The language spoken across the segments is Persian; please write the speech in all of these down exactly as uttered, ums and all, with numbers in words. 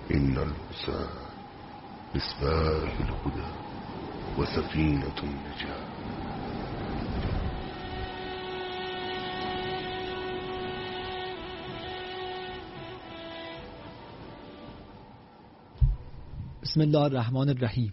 إن الحسين مصباح الهدى وسفينة النجاة. بسم الله الرحمن الرحیم.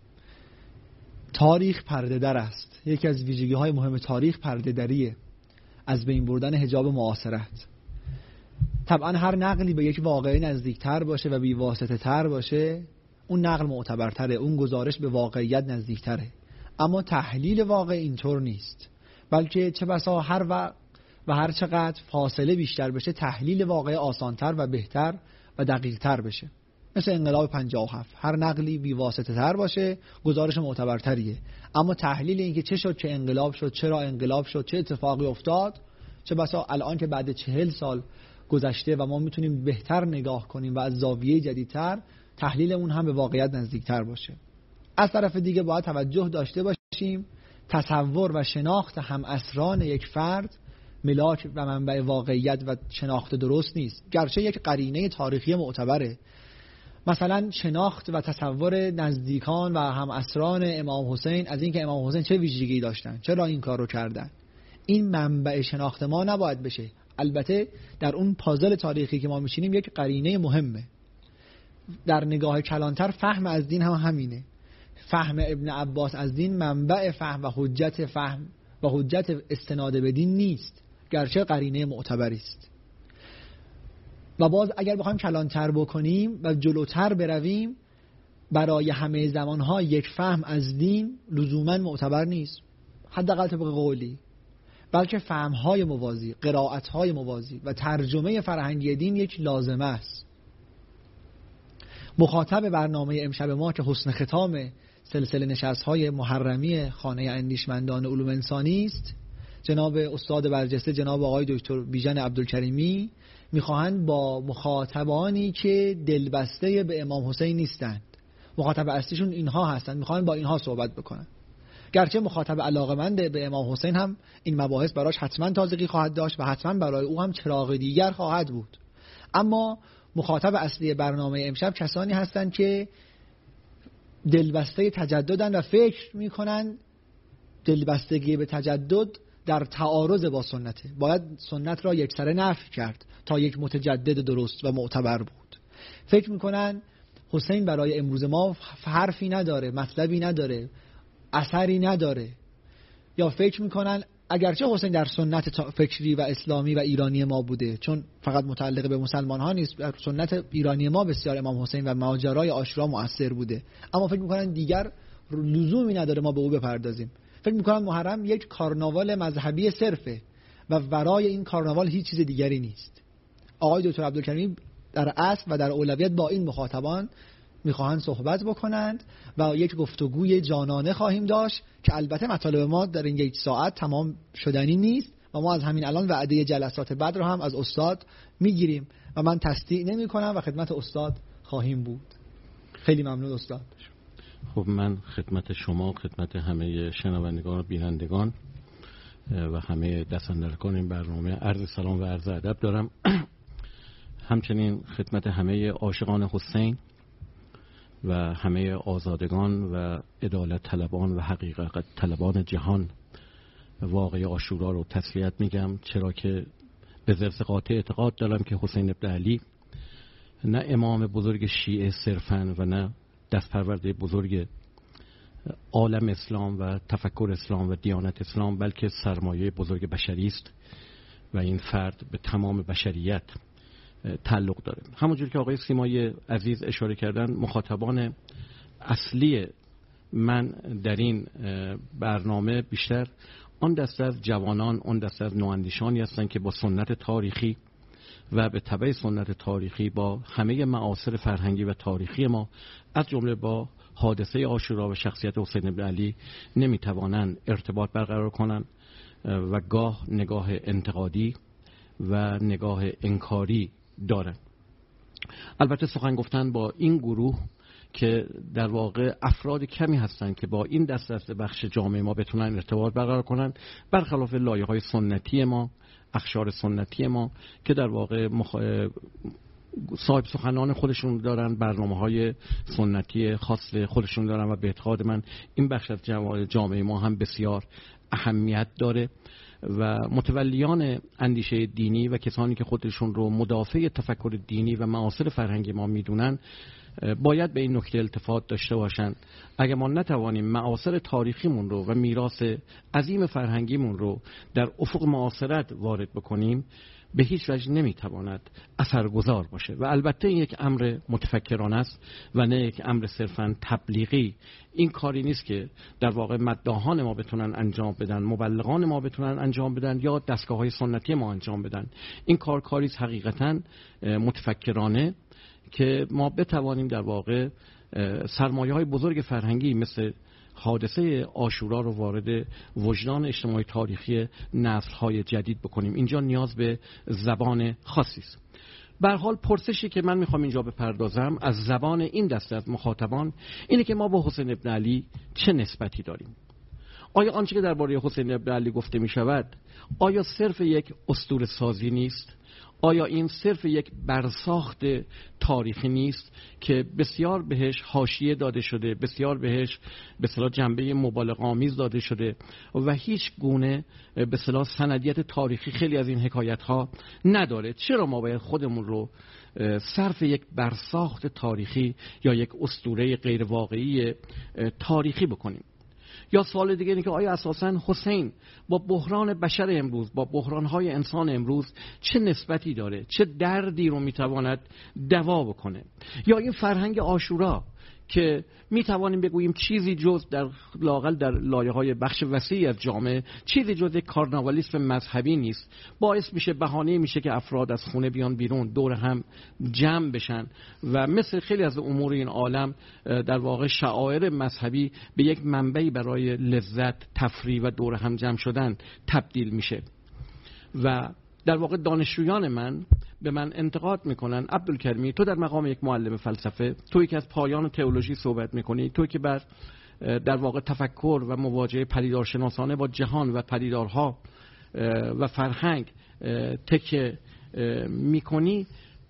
تاریخ پرده در است. یکی از ویژگی های مهم تاریخ پرده دریه، از بین بردن حجاب معاصرت. طبعا هر نقلی به یک واقعه نزدیکتر باشه و بی‌واسطه تر باشه، اون نقل معتبرتره، اون گزارش به واقعیت نزدیکتره. اما تحلیل واقع اینطور نیست، بلکه چه بسا هر وقت و هر چقدر فاصله بیشتر بشه تحلیل واقع آسانتر و بهتر و دقیقتر بشه. مثل انقلاب پنجاه و هفت، هر نقلی بی‌واسطه تر باشه گزارش معتبرتریه، اما تحلیل اینکه چه شد، چه انقلاب شد، چرا انقلاب شد، چه اتفاقی افتاد، چه بسا الان که بعد چهل سال گذشته و ما میتونیم بهتر نگاه کنیم و از زاویه جدیدتر، تحلیل اون هم به واقعیت نزدیکتر باشه. از طرف دیگه باید توجه داشته باشیم تصور و شناخت هم اسران یک فرد ملاک و منبع واقعیت و شناخت درست نیست، گرچه یک قرینه تاریخی معتبره. مثلا شناخت و تصور نزدیکان و هم اسران امام حسین از اینکه امام حسین چه ویژگی داشتن، چرا این کار رو کردن، این منبع شناخت ما نباید بشه. البته در اون پازل تاریخی که ما میشینیم یک قرینه مهمه. در نگاه کلانتر فهم از دین هم همینه. فهم ابن عباس از دین منبع فهم و حجت فهم و حجت استناد به دین نیست، گرچه قرینه معتبری است. و باز اگر بخوایم کلانتر بکنیم و جلوتر برویم، برای همه زمانها یک فهم از دین لزوما معتبر نیست، حداقل طبق قولی، بلکه فهم‌های موازی، قرائت‌های موازی و ترجمه فرهنگی دین یک لازمه است. مخاطب برنامه امشب ما که حسن ختام سلسله نشست‌های محرمی خانه اندیشمندان علوم انسانی است، جناب استاد برجسته جناب آقای دکتر بیژن عبدالکریمی میخواهند با مخاطبانی که دلبسته به امام حسین نیستند، مخاطب اصلیشون اینها هستند، میخواهند با اینها صحبت بکنن. گرچه مخاطب علاقمند به امام حسین هم این مباحث براش حتما تازگی خواهد داشت و حتما برای او هم چراغ دیگر خواهد بود، اما مخاطب اصلی برنامه امشب کسانی هستند که دلبسته تجددن و فکر میکنن دلبستگی به تجدد در تعارض با سنته، باید سنت را یکسره نفی کرد تا یک متجدد درست و معتبر بود. فکر میکنن حسین برای امروز ما حرفی نداره، مطلبی نداره، اثری نداره، یا فکر میکنن اگرچه حسین در سنت فکری و اسلامی و ایرانی ما بوده، چون فقط متعلق به مسلمان ها نیست، در سنت ایرانی ما بسیار امام حسین و ماجرای عاشورا مؤثر بوده، اما فکر میکنن دیگر لزومی نداره ما به او بپردازیم. فکر میکنن محرم یک کارناوال مذهبی صرفه و ورای این کارناوال هیچ چیز دیگری نیست. آقای دکتر عبدالکریمی در اصل و در اولویت با این مخاطبان میخواهند صحبت بکنند و یک گفتگوی جانانه خواهیم داشت که البته مطالب ما در این یک ساعت تمام شدنی نیست و ما از همین الان وعده جلسات بعد رو هم از استاد میگیریم و من تصدیق نمی کنم و خدمت استاد خواهیم بود. خیلی ممنون استاد. خب من خدمت شما، خدمت همه شنوندگان و بینندگان و همه دستاندرکان این برنامه عرض سلام و عرض ادب دارم. همچنین خدمت همه عاشقان حسین و همه آزادگان و عدالت طلبان و حقیقت طلبان جهان واقعی عاشورا رو تسلیت میگم، چرا که به ذرس قاطع اعتقاد دارم که حسین ابن علی نه امام بزرگ شیعه صرفاً و نه دست پرورده بزرگ عالم اسلام و تفکر اسلام و دیانت اسلام، بلکه سرمایه بزرگ بشری است و این فرد به تمام بشریت تعلق داره. همونجور که آقای سیمای عزیز اشاره کردن، مخاطبان اصلی من در این برنامه بیشتر آن دسته از جوانان، آن دسته از نواندیشانی هستند که با سنت تاریخی و به تبع سنت تاریخی با همه معاصر فرهنگی و تاریخی ما از جمله با حادثه عاشورا و شخصیت حسین بن علی نمیتوانند ارتباط برقرار کنند و گاه نگاه انتقادی و نگاه انکاری دارند. البته سخن گفتن با این گروه که در واقع افراد کمی هستند که با این دست دست بخش جامعه ما بتونن ارتباط برقرار کنن، برخلاف لایه‌های سنتی ما، اخشار سنتی ما که در واقع مخ... صاحب سخنان خودشون دارن، برنامه‌های سنتی خاص خودشون دارن و به اعتقاد من این بخش از جامعه ما هم بسیار اهمیت داره و متولیان اندیشه دینی و کسانی که خودشون رو مدافع تفکر دینی و معاصر فرهنگی ما میدونن باید به این نکته التفات داشته باشند. اگر ما نتوانیم معاصر تاریخیمون رو و میراث عظیم فرهنگیمون رو در افق معاصرت وارد بکنیم به هیچ وجه نمیتواند اثرگذار باشه و البته این یک امر متفکرانه است و نه یک امر صرفاً تبلیغی. این کاری نیست که در واقع مداحان ما بتونن انجام بدن، مبلغان ما بتونن انجام بدن یا دستگاه‌های سنتی ما انجام بدن. این کار کاری است حقیقتاً متفکرانه که ما بتوانیم در واقع سرمایه‌های بزرگ فرهنگی مثل حادثه عاشورا رو وارد وجدان اجتماعی تاریخی نسل‌های جدید بکنیم. اینجا نیاز به زبان خاصی است. به هر حال پرسشی که من میخوام اینجا بپردازم از زبان این دسته از مخاطبان اینه که ما با حسین ابن علی چه نسبتی داریم؟ آیا آنچه که درباره حسین ابن علی گفته میشود آیا صرف یک اسطوره سازی نیست؟ آیا این صرف یک برساخت تاریخی نیست که بسیار بهش حاشیه داده شده، بسیار بهش به اصطلاح جنبه مبالغه آمیز داده شده و هیچ گونه به اصطلاح سندیت تاریخی خیلی از این حکایت ها نداره؟ چرا ما باید خودمون رو صرف یک برساخت تاریخی یا یک اسطوره غیر واقعی تاریخی بکنیم؟ یا سوال دیگه اینه که آیا اساساً حسین با بحران بشر امروز، با بحران‌های انسان امروز چه نسبتی داره؟ چه دردی رو میتواند دوا بکنه؟ یا این فرهنگ عاشورا که میتوانیم بگوییم چیزی جز در لااقل در لایه‌های بخش وسیعی از جامعه چیزی جز یک کارناوالیسم مذهبی نیست، باعث میشه بهانه میشه که افراد از خونه بیان بیرون دور هم جمع بشن و مثل خیلی از امور این عالم در واقع شعائر مذهبی به یک منبعی برای لذت، تفریح و دور هم جمع شدن تبدیل میشه. و در واقع دانشجویان من به من انتقاد میکنن عبدالکریمی تو در مقام یک معلم فلسفه، تویی که از پایان تئولوژی صحبت میکنی، تویی که بر در واقع تفکر و مواجهه پدیدارشناسانه با جهان و پدیدارها و فرهنگ تکیه میکنی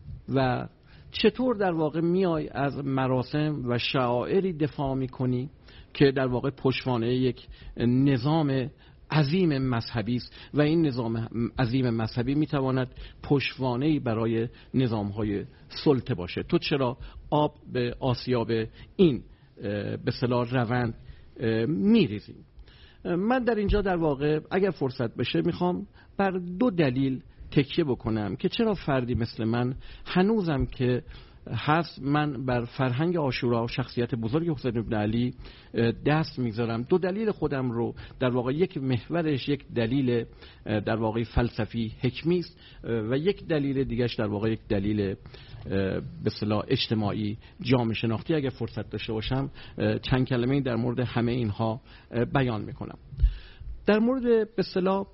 و چطور در واقع میای از مراسم و شعائری دفاع میکنی که در واقع پشتوانه یک نظام عظیم مذهبی است و این نظام عظیم مذهبی میتواند پشتوانه‌ای برای نظام‌های سلطه باشه؟ تو چرا آب به آسیاب این به اصطلاح روند میریزی؟ من در اینجا در واقع اگر فرصت بشه میخوام بر دو دلیل تکیه بکنم که چرا فردی مثل من هنوزم که هست من بر فرهنگ عاشورا و شخصیت بزرگ حسین ابن علی دست میذارم. دو دلیل خودم رو در واقع یک محورش یک دلیل در واقع فلسفی حکمی است و یک دلیل دیگهش در واقع یک دلیل به اصطلاح اجتماعی جامعه شناختی. اگر فرصت داشته باشم چند کلمه در مورد همه اینها بیان میکنم. در مورد به اصطلاح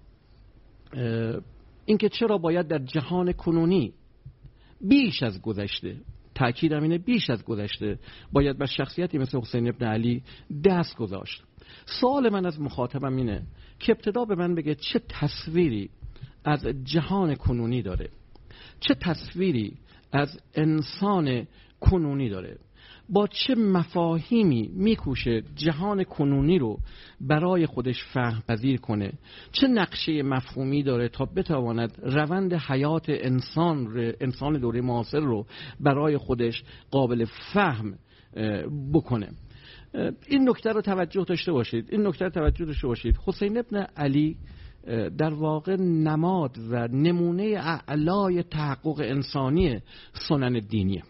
اینکه چرا باید در جهان کنونی بیش از گذشته، تأکیدم اینه بیش از گذشته، باید بر شخصیتی مثل حسین ابن علی دست گذاشت. سوال من از مخاطبم اینه که ابتدا به من بگه چه تصویری از جهان کنونی داره، چه تصویری از انسان کنونی داره، با چه مفاهیمی میکوشه جهان کنونی رو برای خودش فهم پذیر کنه، چه نقشه مفهومی داره تا بتواند روند حیات انسان انسان دوره معاصر رو برای خودش قابل فهم بکنه. این نکته رو توجه داشته باشید این نکته رو توجه داشته باشید حسین ابن علی در واقع نماد و نمونه اعلای تحقق انسانی سنن دینیه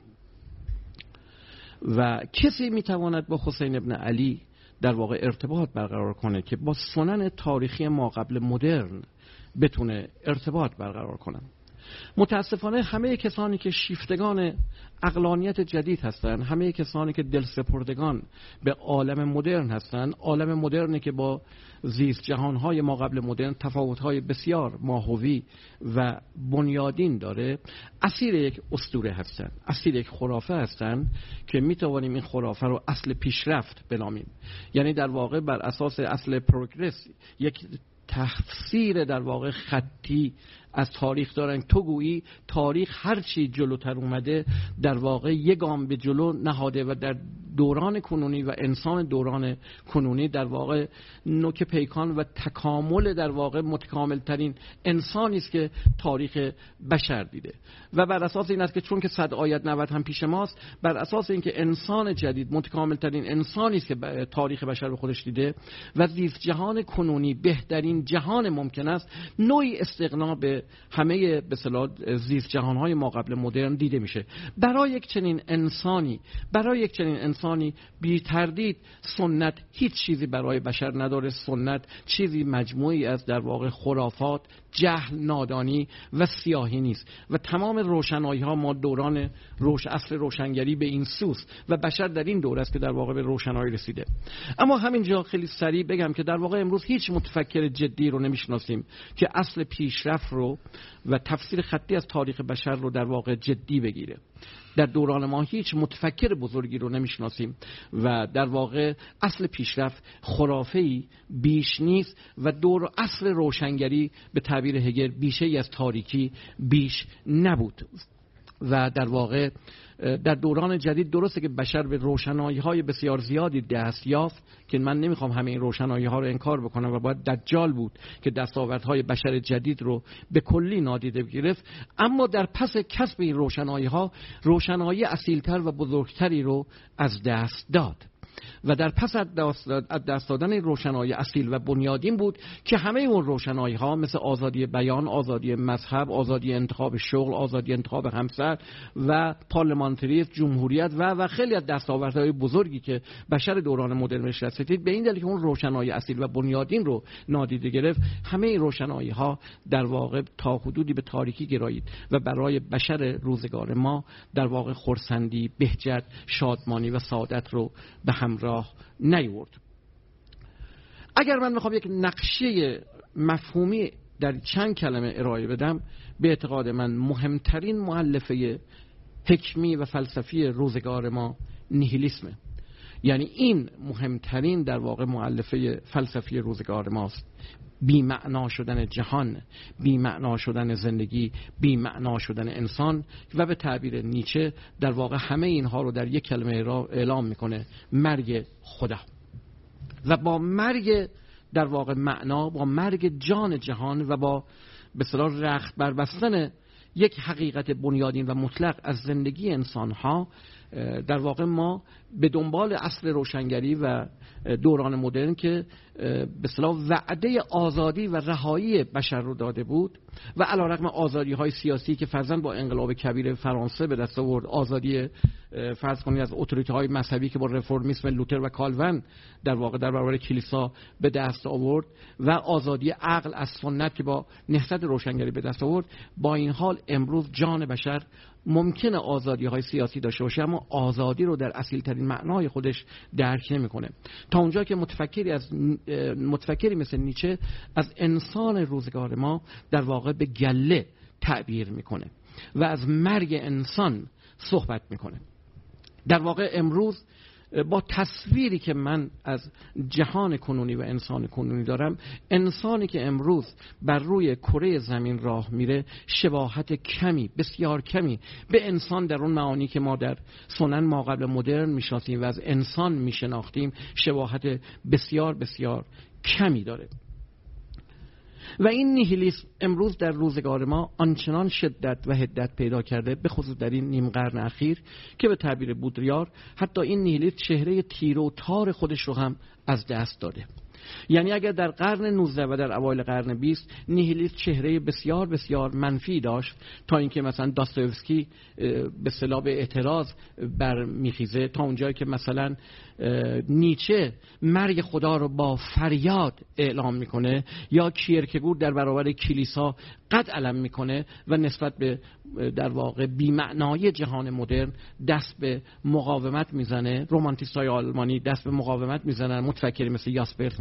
و کسی میتواند با حسین ابن علی در واقع ارتباط برقرار کنه که با سنن تاریخی ما قبل مدرن بتونه ارتباط برقرار کنه. متاسفانه همه کسانی که شیفتگان عقلانیت جدید هستند، همه کسانی که دل سپردگان به عالم مدرن هستند، عالم مدرنی که با زیست جهانهای ما قبل مدرن تفاوت‌های بسیار ماهوی و بنیادین داره، اسیر یک اسطوره هستند، اسیر یک خرافه هستند که میتوانیم این خرافه رو اصل پیشرفت بنامیم. یعنی در واقع بر اساس اصل پروگرس یک تفسیر در واقع خطی از تاریخ دارن. تو گویی تاریخ هر چی جلوتر اومده در واقع یک گام به جلو نهاده و در دوران کنونی و انسان دوران کنونی در واقع نوک پیکان و تکامل در واقع متکامل ترین انسانی است که تاریخ بشر دیده و بر اساس این است که چون که صد آیت نود هم پیش ماست، بر اساس اینکه انسان جدید متکامل ترین انسانی است که تاریخ بشر به خودش دیده و زیست جهان کنونی بهترین جهان ممکن است، نوعی استغنا به همه به اصطلاح زیست جهان‌های ما قبل مدرن دیده میشه. برای یک چنین انسانی برای یک چنین انسانی بی تردید سنت هیچ چیزی برای بشر نداره. سنت چیزی مجموعی از در واقع خرافات، جهل، نادانی و سیاهی نیست و تمام روشنایی ها ما دوران روش اصل روشنگری به این سوست و بشر در این دور است که در واقع به روشنایی رسیده. اما همینجا خیلی سریع بگم که در واقع امروز هیچ متفکر جدی رو نمیشناسیم که اصل پیشرفت رو و تفسیر خطی از تاریخ بشر رو در واقع جدی بگیره. در دوران ما هیچ متفکر بزرگی رو نمیشناسیم و در واقع اصل پیشرفت خرافه‌ای بیش نیست و دور اصل روشنگری به تعبیر هگل بیشه‌ای از تاریکی بیش نبود و در واقع در دوران جدید درسته که بشر به روشنایی‌های بسیار زیادی دست یافت که من نمیخوام همه این روشنایی‌ها رو انکار بکنم و باید دجال بود که دستاوردهای بشر جدید رو به کلی نادیده گرفت، اما در پس کسب این روشنایی‌ها روشنایی اصیل‌تر و بزرگتری رو از دست داد و در پس از دست دادن روشنایی اصیل و بنیادین بود که همه اون روشنایی ها مثل آزادی بیان، آزادی مذهب، آزادی انتخاب شغل، آزادی انتخاب همسر و پارلمانتریسم، جمهوریت و و خیلی از دستاوردهای بزرگی که بشر دوران مدرن رسید به این دلیل که اون روشنایی اصیل و بنیادین رو نادیده گرفت، همه این روشنایی ها در واقع تا حدودی به تاریکی گرایید و برای بشر روزگار ما در واقع خرسندی، بهجت، شادمانی و سعادت رو به همراه نیورد. اگر من میخوام یک نقشه مفهومی در چند کلمه ارائه بدم، به اعتقاد من مهمترین مؤلفه حکمی و فلسفی روزگار ما نیهیلیسمه. یعنی این مهمترین در واقع مؤلفه فلسفی روزگار ماست. بی معنا شدن جهان، بی معنا شدن زندگی، بی معنا شدن انسان و به تعبیر نیچه در واقع همه اینها رو در یک کلمه اعلام میکنه: مرگ خدا. و با مرگ در واقع معنا، با مرگ جان جهان و با به اصطلاح رخت بربستن یک حقیقت بنیادین و مطلق از زندگی انسانها، در واقع ما به دنبال اصل روشنگری و دوران مدرن که به اصطلاح وعده آزادی و رهایی بشر رو داده بود و علیرغم آزادی های سیاسی که فرضاً با انقلاب کبیر فرانسه به دست آورد، آزادی فرض کنید از اتوریته های مذهبی که با رفرمیسم لوتر و کالون در واقع در برابر کلیسا به دست آورد و آزادی عقل از سنت که با نهضت روشنگری به دست آورد، با این حال امروز جان بشر ممکنه آزادی های سیاسی داشته باشه اما آزادی رو در اصیل ترین معنای خودش درک نمیکنه. تا اونجا که متفکری از متفکری مثل نیچه از انسان روزگار ما در واقع به گله تعبیر میکنه و از مرگ انسان صحبت میکنه. در واقع امروز با تصویری که من از جهان کنونی و انسان کنونی دارم، انسانی که امروز بر روی کره زمین راه میره شباهت کمی، بسیار کمی به انسان در اون معانی که ما در سنن ما قبل مدرن میشناسیم و از انسان میشناختیم شباهت بسیار بسیار کمی داره. و این نیهیلیسم امروز در روزگار ما آنچنان شدت و حدت پیدا کرده، به خصوص در این نیم قرن اخیر، که به تعبیر بودریار حتی این نیهیلیسم چهره تیر و تار خودش رو هم از دست داده. یعنی اگر در قرن نوزده و در اوایل قرن بیست نیهیلیسم چهره بسیار بسیار منفی داشت، تا اینکه مثلا داستایوفسکی به اصطلاح به اعتراض برمیخیزه، تا اونجایی که مثلا نیچه مرگ خدا رو با فریاد اعلام میکنه، یا کیرکگور در برابر کلیسا قد علم میکنه و نسبت به در واقع بی‌معنایی جهان مدرن دست به مقاومت میزنه. رومانتیستای آلمانی دست به مقاومت میزنن، متفکری مثل یاسپرس،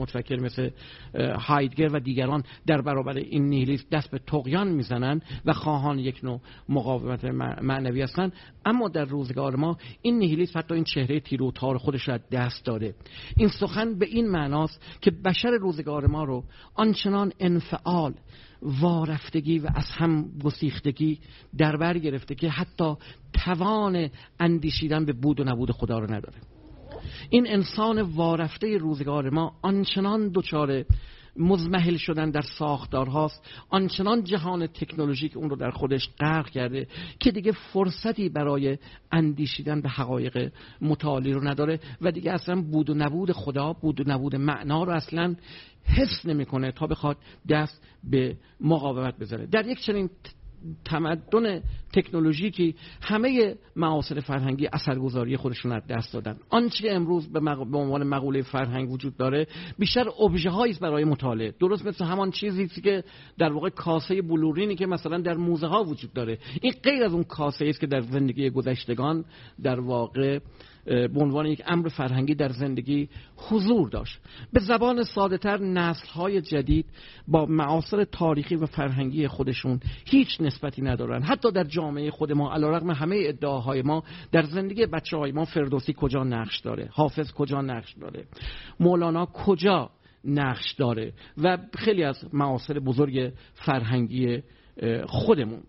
متفکر مثل هایدگر و دیگران در برابر این نیهیلیسم دست به طغیان میزنن و خواهان یک نوع مقاومت معنوی هستن، اما در روزگار ما این نیهیلیسم حتی این چهره تیر و تار خودش را دست داده. این سخن به این معناست که بشر روزگار ما رو آنچنان انفعال، وارفتگی و از هم گسیختگی در بر گرفته که حتی توان اندیشیدن به بود و نبود خدا رو نداره. این انسان وارفته روزگار ما آنچنان دچار مزمحل شدن در ساختارهاست، آنچنان جهان تکنولوژیک اون رو در خودش غرق کرده که دیگه فرصتی برای اندیشیدن به حقایق متعالی رو نداره و دیگه اصلا بود و نبود خدا، بود و نبود معنا رو اصلا حس نمیکنه تا بخواد دست به مقاومت بزنه. در یک چنین تمدن تکنولوژیکی همه معاصر فرهنگی اثرگذاری خودشون از دست دادن. آنچه که امروز به, مق... به عنوان مقوله فرهنگ وجود داره بیشتر ابژه هایی است برای مطالعه، درست مثل همان چیزی که در واقع کاسه بلورینی که مثلا در موزه ها وجود داره. این غیر از اون کاسه است که در زندگی گذشتگان در واقع به عنوان یک امر فرهنگی در زندگی حضور داشت. به زبان ساده‌تر نسل‌های جدید با معاصر تاریخی و فرهنگی خودشون هیچ نسبتی ندارن. حتی در جامعه خود ما علیرغم همه ادعاهای ما در زندگی بچه‌های ما فردوسی کجا نقش داره، حافظ کجا نقش داره، مولانا کجا نقش داره و خیلی از معاصر بزرگ فرهنگی خودمون.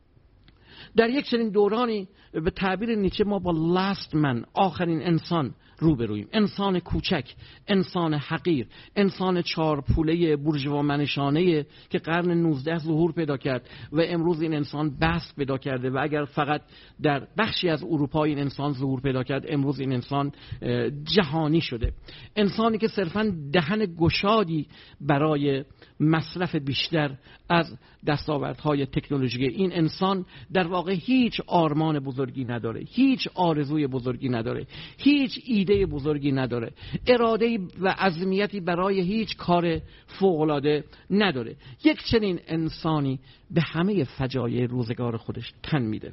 در یک چنین دورانی به تعبیر نیچه ما با لاست من، آخرین انسان روبرویم. انسان کوچک، انسان حقیر، انسان چارپوله بورژوا منشانه که قرن نوزده ظهور پیدا کرد و امروز این انسان بست پیدا کرده و اگر فقط در بخشی از اروپا این انسان ظهور پیدا کرد، امروز این انسان جهانی شده. انسانی که صرفاً دهن گشادی برای مصرف بیشتر از دستاوردهای تکنولوژی. این انسان در واقع هیچ آرمان بزرگی نداره، هیچ آرزوی بزرگی نداره، هیچ ایده بزرگی نداره، اراده و عزمیتی برای هیچ کار فوق‌العاده نداره. یک چنین انسانی به همه فجایع روزگار خودش تن میده.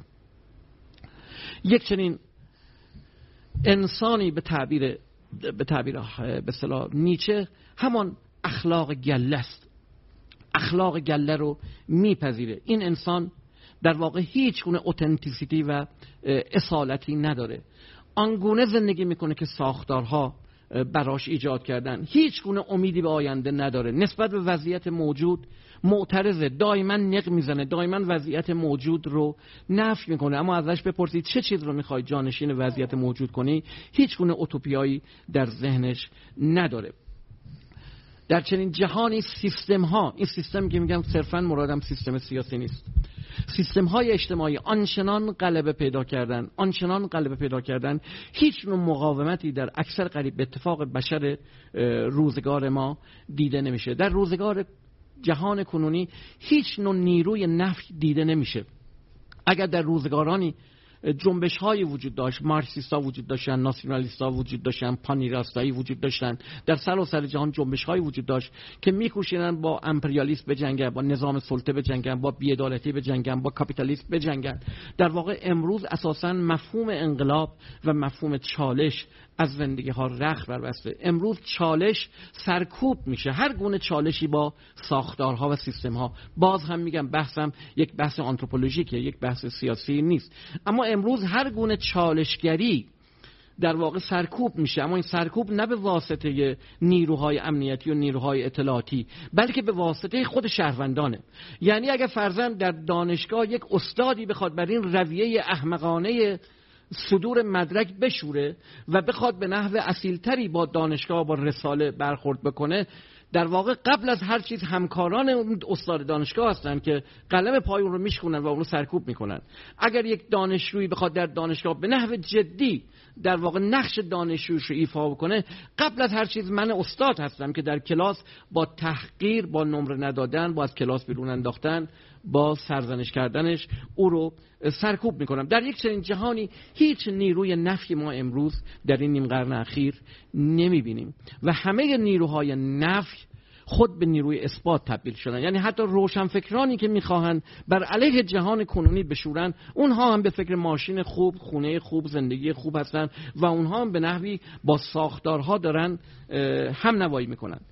یک چنین انسانی به تعبیر به تعبیر به اصطلاح نیچه همان اخلاق گله است. اخلاق گله رو میپذیره. این انسان در واقع هیچ گونه اوتنتیسیتی و اصالتی نداره. آنگونه زندگی میکنه که ساختارها براش ایجاد کردن. هیچ گونه امیدی به آینده نداره. نسبت به وضعیت موجود معترضه، دائما نق میزنه، دائما وضعیت موجود رو نفی میکنه. اما ازش بپرسید چه چیز رو میخوای جانشین وضعیت موجود کنی، هیچ گونه اوتوپیایی در ذهنش نداره. در چنین جهانی سیستم ها، این سیستم که میگم صرفا مرادم سیستم سیاسی نیست، سیستم های اجتماعی آنچنان غلبه پیدا کردن آنچنان غلبه پیدا کردن هیچ نوع مقاومتی در اکثر قریب به اتفاق بشر روزگار ما دیده نمیشه. در روزگار جهان کنونی هیچ نوع نیروی نفی دیده نمیشه. اگر در روزگارانی جنبش هایی وجود داشت، مارکسیست ها وجود داشتن، ناسیونالیست ها وجود داشتن، پانیراستایی وجود داشتن، در سراسر جهان جنبش هایی وجود داشت که میکوشیدن با امپریالیسم بجنگن، با نظام سلطه بجنگن، با بی‌عدالتی بجنگن، با کاپیتالیسم بجنگن. در واقع امروز اساساً مفهوم انقلاب و مفهوم چالش از زندگی ها رخ بربسته. امروز چالش سرکوب میشه، هر گونه چالشی با ساختارها و سیستم ها. باز هم میگم بحثم یک بحث آنتروپولوژیکه، یک بحث سیاسی نیست. اما امروز هر گونه چالشگری در واقع سرکوب میشه، اما این سرکوب نه به واسطه نیروهای امنیتی و نیروهای اطلاعاتی، بلکه به واسطه خود شهروندانه. یعنی اگر فرضاً در دانشگاه یک استادی بخواد بر این رویه احمقانه صدور مدرک بشوره و بخواد به نحو اصیلتری با دانشگاه با رساله برخورد بکنه، در واقع قبل از هر چیز همکاران اون استاد دانشگاه هستن که قلم پای اون رو میشکنن و اون رو سرکوب میکنن. اگر یک دانشجویی بخواد در دانشگاه به نحو جدی در واقع نقش دانشجویش رو ایفا بکنه، قبل از هر چیز من استاد هستم که در کلاس با تحقیر، با نمره ندادن، با از کلاس بیرون انداختن، با سرزنش کردنش او رو سرکوب میکنم. در یک چنین جهانی هیچ نیروی نفی ما امروز در این نیم قرن اخیر نمیبینیم و همه نیروهای نفی خود به نیروی اثبات تبدیل شدن. یعنی حتی روشنفکرانی که میخواهند بر علیه جهان کنونی بشورن، اونها هم به فکر ماشین خوب، خونه خوب، زندگی خوب هستن و اونها هم به نحوی با ساختارها دارن هم نوایی میکنن.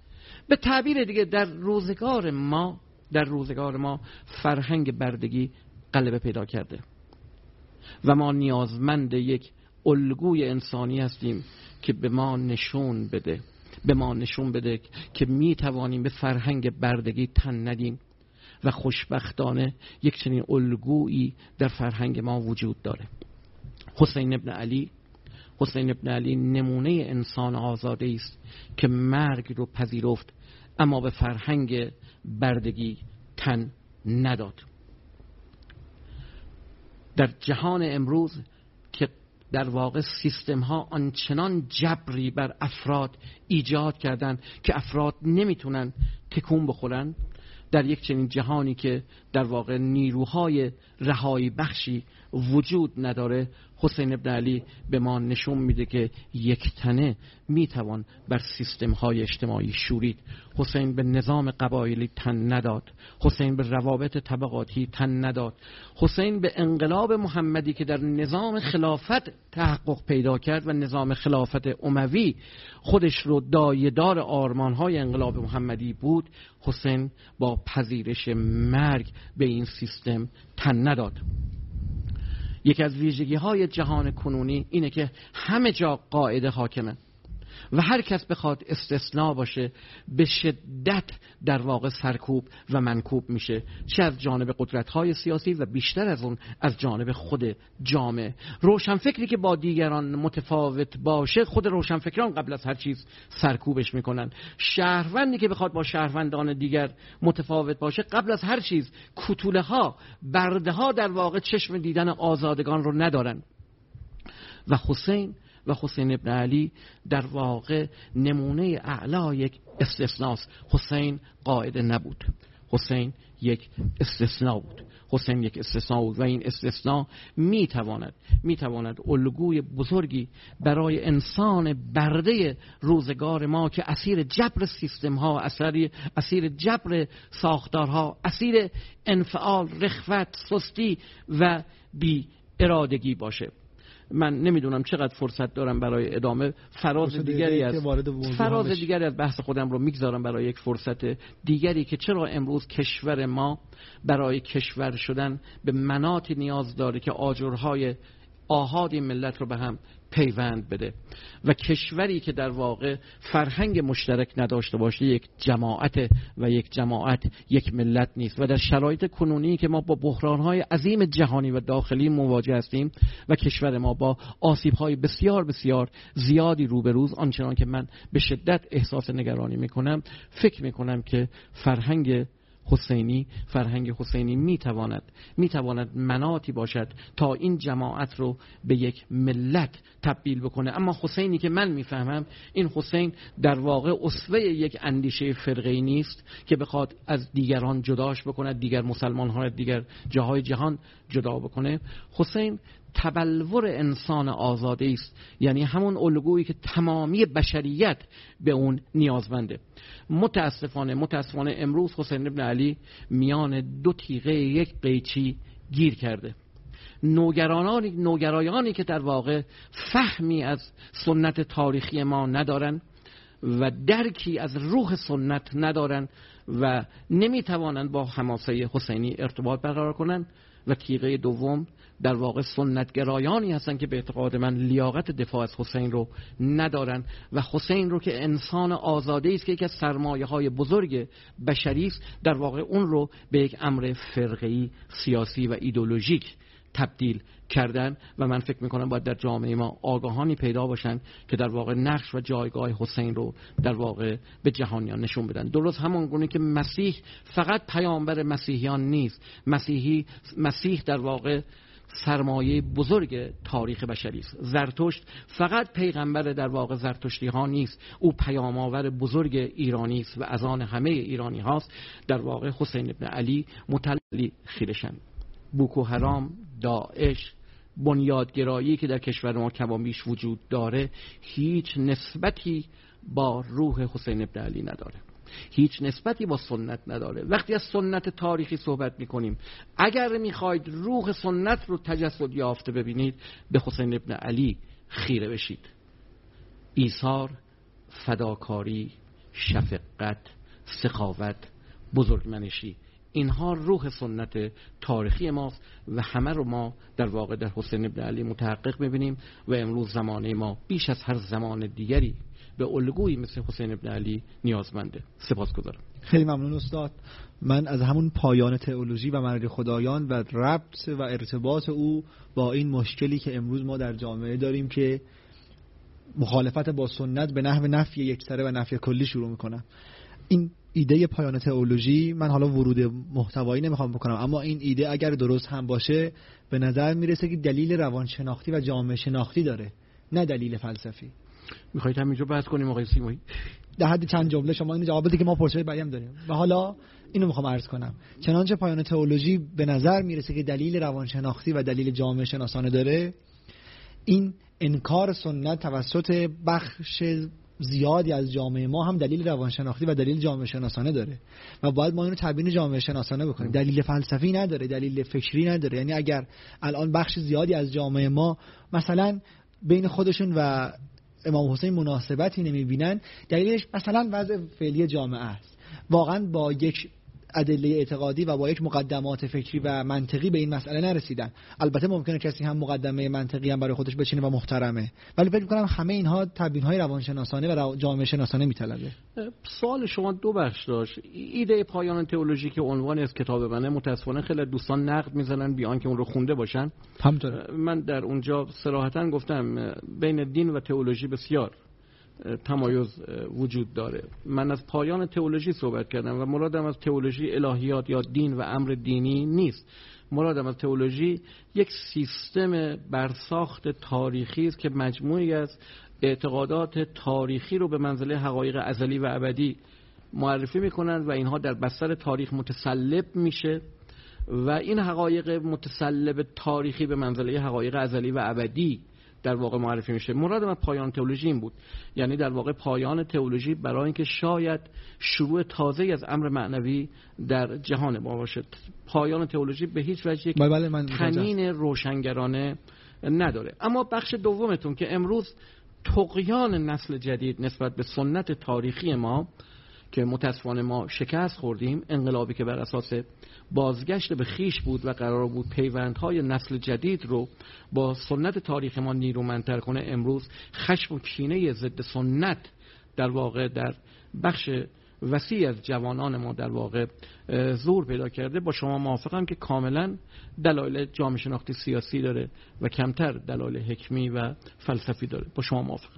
به تعبیر دیگه در روزگار ما در روزگار ما فرهنگ بردگی غلبه پیدا کرده و ما نیازمند یک الگوی انسانی هستیم که به ما نشون بده به ما نشون بده که می توانیم به فرهنگ بردگی تن ندیم و خوشبختانه یک چنین الگویی در فرهنگ ما وجود داره. حسین ابن علی حسین ابن علی نمونه انسان آزاده است که مرگ رو پذیرفت اما به فرهنگ بردگی تن نداد. در جهان امروز که در واقع سیستم ها آنچنان جبری بر افراد ایجاد کردن که افراد نمیتونن تکون بخورن، در یک چنین جهانی که در واقع نیروهای رهایی بخشی وجود نداره، حسین ابن علی به ما نشون میده که یک تنه میتوان بر سیستم های اجتماعی شورید. حسین به نظام قبایلی تن نداد، حسین به روابط طبقاتی تن نداد، حسین به انقلاب محمدی که در نظام خلافت تحقق پیدا کرد و نظام خلافت اموی خودش رو دایه‌دار آرمان‌های انقلاب محمدی بود، حسین با پذیرش مرگ به این سیستم تن نداد. یکی از ویژگی های جهان کنونی اینه که همه جا قاعده حاکمه و هر کس بخواد استثناء باشه به شدت در واقع سرکوب و منکوب میشه، چه از جانب قدرت‌های سیاسی و بیشتر از اون از جانب خود جامعه. روشنفکری که با دیگران متفاوت باشه، خود روشنفکران قبل از هر چیز سرکوبش میکنن. شهروندی که بخواد با شهروندان دیگر متفاوت باشه، قبل از هر چیز کوتوله ها، برده ها در واقع چشم دیدن آزادگان رو ندارن. و حسین و حسین ابن علی در واقع نمونه اعلی یک استثناست. حسین قاعده نبود، حسین یک استثناء بود. حسین یک استثناء بود و این استثناء میتواند میتواند الگوی بزرگی برای انسان برده روزگار ما که اسیر جبر سیستم ها، اسیر اسیر جبر ساختارها، اسیر انفعال، رخوت، سستی و بی ارادگی باشه. من نمیدونم چقدر فرصت دارم برای ادامه. فراز دیگری از فراز دیگری از بحث خودم رو میگذارم برای یک فرصت دیگری که چرا امروز کشور ما برای کشور شدن به مناطی نیاز داره که آجرهای آحاد ملت رو به هم پیوند بده و کشوری که در واقع فرهنگ مشترک نداشته باشه یک جماعت و یک جماعت یک ملت نیست. و در شرایط کنونی که ما با بحران‌های عظیم جهانی و داخلی مواجه هستیم و کشور ما با آسیب‌های بسیار بسیار زیادی روبروز، آنچنان که من به شدت احساس نگرانی می‌کنم، فکر می‌کنم که فرهنگ حسینی فرهنگ حسینی میتواند میتواند مناطی باشد تا این جماعت رو به یک ملت تبدیل بکنه. اما حسینی که من میفهمم، این حسین در واقع اسوه یک اندیشه فرقه‌ای نیست که بخواد از دیگران جداش بکنه، دیگر مسلمان‌ها دیگر جاهای جهان جدا بکنه. حسین تبلور انسان آزاده است، یعنی همون الگویی که تمامی بشریت به اون نیازمنده. متاسفانه متاسفانه امروز حسین ابن علی میان دو تیغه یک قیچی گیر کرده. نوگرانانی نوگرایانی که در واقع فهمی از سنت تاریخی ما ندارن و درکی از روح سنت ندارن و نمیتوانند با حماسه حسینی ارتباط برقرار کنند. و تیغه دوم در واقع سنتگرایانی هستن که به اعتقاد من لیاقت دفاع از حسین رو ندارن و حسین رو که انسان آزاده است که یکی از سرمایه‌های بزرگ بشری است، در واقع اون رو به یک امر فرقه‌ای، سیاسی و ایدئولوژیک تبدیل کردن. و من فکر میکنم باید در جامعه ما آگاهانی پیدا باشن که در واقع نقش و جایگاه حسین رو در واقع به جهانیان نشون بدن. درست همون گونه که مسیح فقط پیامبر مسیحیان نیست، مسیحی مسیح در واقع سرمایه بزرگ تاریخ بشری است. زرتشت فقط پیغمبر در واقع زرتشتی ها نیست، او پیام‌آور بزرگ ایرانی است و از آن همه ایرانی هاست. در واقع حسین ابن علی متعلی خیرشن. بوکو حرام، داعش، بنیادگرایی که در کشور ما کمابیش وجود داره هیچ نسبتی با روح حسین ابن علی نداره، هیچ نسبتی با سنت نداره. وقتی از سنت تاریخی صحبت میکنیم، اگر میخواید روح سنت رو تجسد یافته ببینید، به حسین ابن علی خیره بشید. ایثار، فداکاری، شفقت، سخاوت، بزرگمنشی، اینها روح سنت تاریخی ماست و همه رو ما در واقع در حسین ابن علی متحقق می‌بینیم و امروز زمانه ما بیش از هر زمان دیگری به الگویی مثل حسین ابن علی نیازمنده. سپاسگزارم. خیلی ممنون استاد. من از همون پایان تئولوژی و مرد خدایان و ربط و ارتباط او با این مشکلی که امروز ما در جامعه داریم که مخالفت با سنت به نحو نفی یکسره و نفی کلی شروع میکنم. این ایده پایان تئولوژی، من حالا ورود محتوایی نمیخوام بکنم، اما این ایده اگر درست هم باشه به نظر میرسه که دلیل روانشناختی و جامعه شناختی داره، نه دلیل فلسفی. میخواید همینجا بحث کنیم آقای سیمایی؟ در حد چند جمله شما این جواباتی که ما پرسش بعدی هم داریم و حالا اینو میخوام عرض کنم. چنانچه پایان تئولوژی به نظر میرسه که دلیل روانشناختی و دلیل جامعه شناسانه داره، این انکار سنت توسط بخش زیادی از جامعه ما هم دلیل روانشناختی و دلیل جامعه شناسانه داره و باید ما اینو تبیین جامعه شناسانه بکنیم. دلیل فلسفی نداره، دلیل فکری نداره. یعنی اگر الان بخش زیادی از جامعه ما مثلا بین خودشون و امام حسین مناسبتی نمیبینن، دلیلش مثلا وضع فعلی جامعه است. واقعا با یک ادله اعتقادی و با یک مقدمات فکری و منطقی به این مسئله نرسیدن. البته ممکنه کسی هم مقدمه منطقی هم برای خودش بچینه و محترمه، ولی فکر می‌کنم همه اینها تبیین‌های روانشناسانه و جامعه شناسانه میطلبه. سوال شما دو بخش داشت. ایده پایان تئولوژی که عنوان از کتاب منه، متأسفانه خیلی دوستان نقد میزنن بیان که اون رو خونده باشن. همینطوره. من در اونجا صراحتاً گفتم بین دین و تئولوژی بسیار تمایز وجود داره. من از پایان تئولوژی صحبت کردم و مرادم از تئولوژی الهیات یا دین و امر دینی نیست. مرادم از تئولوژی یک سیستم برساخت تاریخی است که مجموعی از اعتقادات تاریخی رو به منزله حقایق ازلی و ابدی معرفی میکنند و اینها در بستر تاریخ متسلب میشه و این حقایق متسلب تاریخی به منزله حقایق ازلی و ابدی در واقع معرفی میشه. مرادم از پایان تئولوژی این بود، یعنی در واقع پایان تئولوژی برای اینکه شاید شروع تازه از امر معنوی در جهان ما باشد. پایان تئولوژی به هیچ وجه یک تنین روشنگرانه نداره. اما بخش دومتون که امروز طغیان نسل جدید نسبت به سنت تاریخی ما که متاسفانه ما شکست خوردیم، انقلابی که بر اساس بازگشت به خیش بود و قرار بود پیوندهای نسل جدید رو با سنت تاریخ ما نیرومندتر کنه، امروز خشم و کینه ضد سنت در واقع در بخش وسیع از جوانان ما در واقع ظهور پیدا کرده. با شما موافقم که کاملا دلایل جامعه شناختی سیاسی داره و کمتر دلایل حکمی و فلسفی داره. با شما موافقم.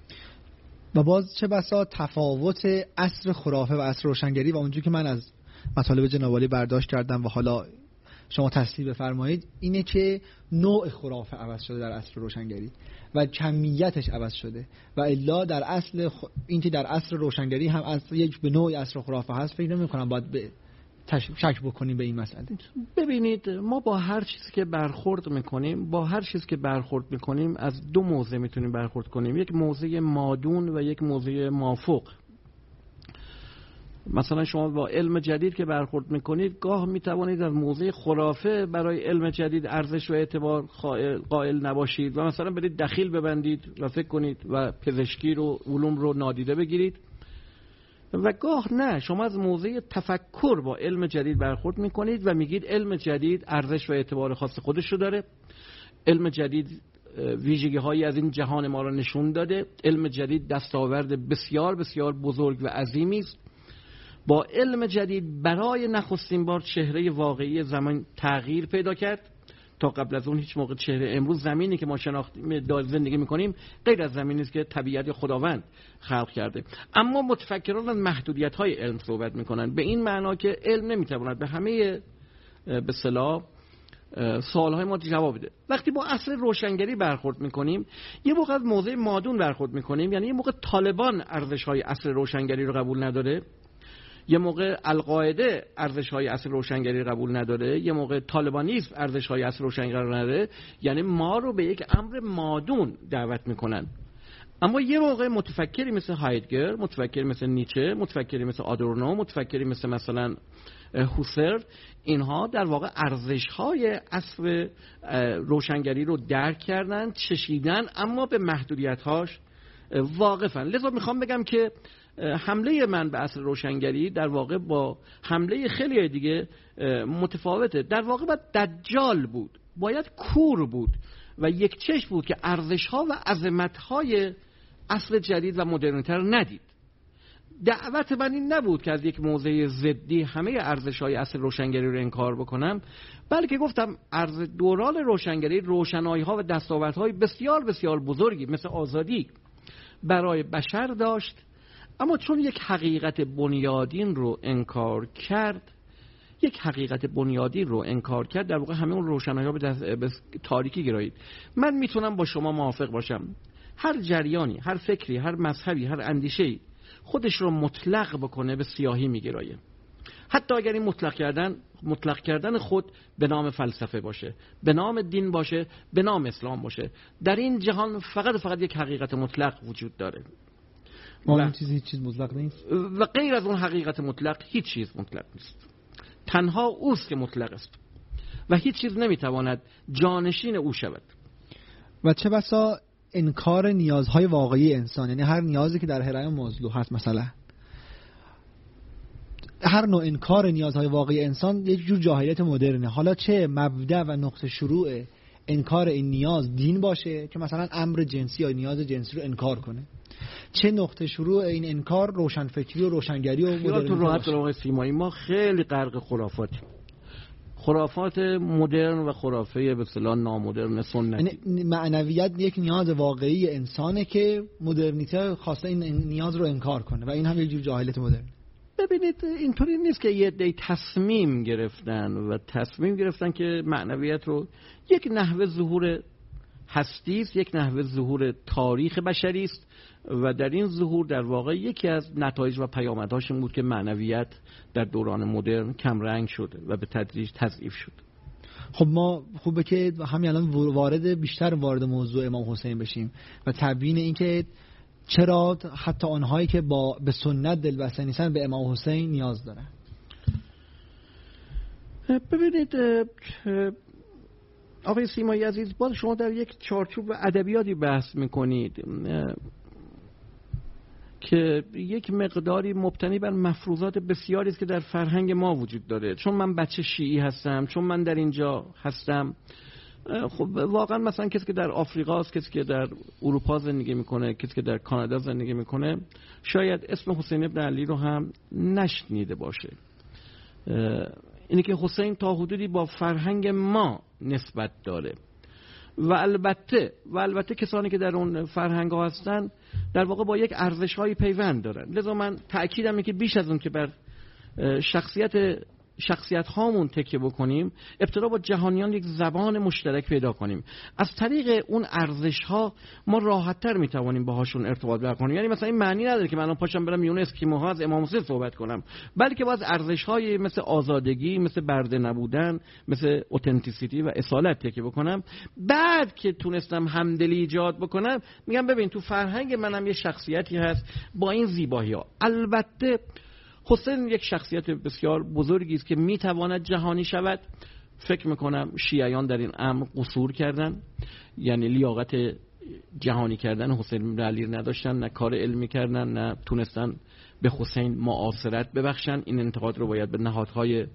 و باز چه بسا تفاوت عصر خرافه و عصر روشنگری و اونجوری که من از مطالب جناب عالی برداشت کردم و حالا شما تصحیح بفرمایید، اینه که نوع خرافه عوض شده در عصر روشنگری و کمیتش عوض شده و الا در اصل خ... این که در عصر روشنگری هم از یک به نوع عصر خرافه هست، فکر نمی‌کنم باید به تش... شک بکنیم به این مسئله. ببینید ما با هر چیزی که برخورد میکنیم با هر چیزی که برخورد میکنیم از دو موضع میتونیم برخورد کنیم، یک موضع مادون و یک موضع مافوق. مثلا شما با علم جدید که برخورد میکنید گاه میتوانید از موضع خرافه برای علم جدید ارزش و اعتبار قائل نباشید و مثلا برید دخیل ببندید و فکر کنید و پزشکی رو علوم رو نادیده بگیرید، و گاه نه، شما از موضع تفکر با علم جدید برخورد میکنید و میگید علم جدید ارزش و اعتبار خاص خودش رو داره، علم جدید ویژگی هایی از این جهان ما را نشون داده، علم جدید دستاورد بسیار بسیار بزرگ و عظیمی است. با علم جدید برای نخستین بار چهره واقعی زمان تغییر پیدا کرد. تا قبل از اون هیچ موقع چهره امروز زمینی که ما شناختیم زندگی میکنیم غیر از زمینی است که طبیعت خداوند خلق کرده. اما متفکران از محدودیت های علم صحبت میکنن، به این معنا که علم نمیتواند به همه به اصطلاح سوالهای ما جواب بده. وقتی با عصر روشنگری برخورد میکنیم یه موقع از موضع مادون برخورد میکنیم، یعنی یه موقع طالبان ارزش‌های عصر روشنگری رو قبول نداره، یه موقع القاعده ارزش‌های عصر روشنگری قبول نداره، یه موقع طالبانیسم ارزش‌های عصر روشنگری نداره، یعنی ما رو به یک امر مادون دعوت میکنن. اما یه موقع متفکری مثل هایدگر، متفکری مثل نیچه، متفکری مثل آدورنو، متفکری مثل مثلا هوسر، اینها در واقع ارزش‌های عصر روشنگری رو درک کردن، چشیدن، اما به محدودیت‌هاش واقفن. لذا میخوام بگم که حمله من به عصر روشنگری در واقع با حمله خیلی دیگه متفاوته. در واقع باید دجال بود، باید کور بود و یک چشم بود که ارزش‌ها و عظمت‌های عصر جدید و مدرنیته رو ندید. دعوت من این نبود که از یک موضع ضدی همه ارزش‌های عصر روشنگری رو انکار بکنم، بلکه گفتم ارز دوران روشنگری روشنایی‌ها و دستاوردهای بسیار بسیار بزرگی مثل آزادی برای بشر داشت، اما چون یک حقیقت بنیادین رو انکار کرد یک حقیقت بنیادین رو انکار کرد در واقع همه اون روشنایی‌ها به, دست... به تاریکی گرایید. من میتونم با شما موافق باشم هر جریانی، هر فکری، هر مذهبی، هر اندیشه‌ای خودش رو مطلق بکنه به سیاهی میگرایه، حتی اگر این مطلق کردن مطلق کردن خود به نام فلسفه باشه، به نام دین باشه، به نام اسلام باشه. در این جهان فقط فقط یک حقیقت مطلق وجود داره و این چیز هیچ چیز مطلق نیست و غیر از اون حقیقت مطلق هیچ چیز مطلق نیست. تنها اوست که مطلق است و هیچ چیز نمیتواند جانشین او شود. و چه بسا انکار نیازهای واقعی انسان، یعنی هر نیازی که در حرم مازلو هست، مثلا هر نوع انکار نیازهای واقعی انسان یک جور جاهلیت مدرنه. حالا چه مبدأ و نقطه شروع انکار این نیاز دین باشه که مثلا امر جنسی یا نیاز جنسی رو انکار کنه، چه نقطه شروع این انکار روشنفکری و روشنگری و مدرنیته تو راحت باشه. آقای سیمایی ما خیلی غرق خرافاتیم، خرافات مدرن و خرافه به اصطلاح نامدرن سنتی. معنویت یک نیاز واقعی انسانه که مدرنیته خواسته این نیاز رو انکار کنه و این هم یک جور جاهلیت مدرن. ببینید اینطوری نیست که یه عده‌ای تصمیم گرفتن و تصمیم گرفتن که معنویت رو یک نحوه ظهور هستی است، یک نحوه ظهور تاریخ بشری است و در این ظهور در واقع یکی از نتایج و پیامدهاش این بود که معنویت در دوران مدرن کم رنگ شد و به تدریج تضعیف شد. خب ما خوبه که همین الان وارد بیشتر وارد موضوع امام حسین بشیم و تبیین این که چرا حتی آنهایی که با به سنت دلبسته نیستن به امام حسین نیاز دارن. ببینید آقای سیمایی عزیز، باز شما در یک چارچوب ادبیاتی بحث میکنید که یک مقداری مبتنی بر مفروضات بسیاری است که در فرهنگ ما وجود داره. چون من بچه شیعی هستم، چون من در اینجا هستم، خب واقعا مثلا کسی که در آفریقا است، کسی که در اروپا زندگی میکنه، کسی که در کانادا زندگی میکنه، شاید اسم حسین ابن علی رو هم نشنیده باشه. اینه که حسین تا حدودی با فرهنگ ما نسبت داره و البته و البته کسانی که در اون فرهنگ ها هستن در واقع با یک ارزش های پیوند دارن. لذا من تأکیدم اینه که بیش از اون که بر شخصیت شخصیت هامون تکیه بکنیم، ابتدا با جهانیان یک زبان مشترک پیدا کنیم. از طریق اون ارزش ها ما راحت تر میتوانیم باهاشون ارتباط برقرار کنیم. یعنی مثلا این معنی نداره که من الان پاشم برم میون اسکیموها از امام حسین صحبت کنم، بلکه باز ارزش های مثل آزادگی، مثل برده نبودن، مثل اوتنتیسیتی و اصالت تکیه بکنم. بعد که تونستم همدلی ایجاد بکنم، میگم ببین تو فرهنگ منم یه شخصیتی هست با این زیبایی ها. البته حسین یک شخصیت بسیار بزرگی است که میتواند جهانی شود. فکر میکنم شیعیان در این امر قصور کردن، یعنی لیاقت جهانی کردن حسین بن علی نداشتن، نه کار علمی کردن، نه تونستن به حسین معاصرت ببخشن. این انتقاد رو باید به نهادهای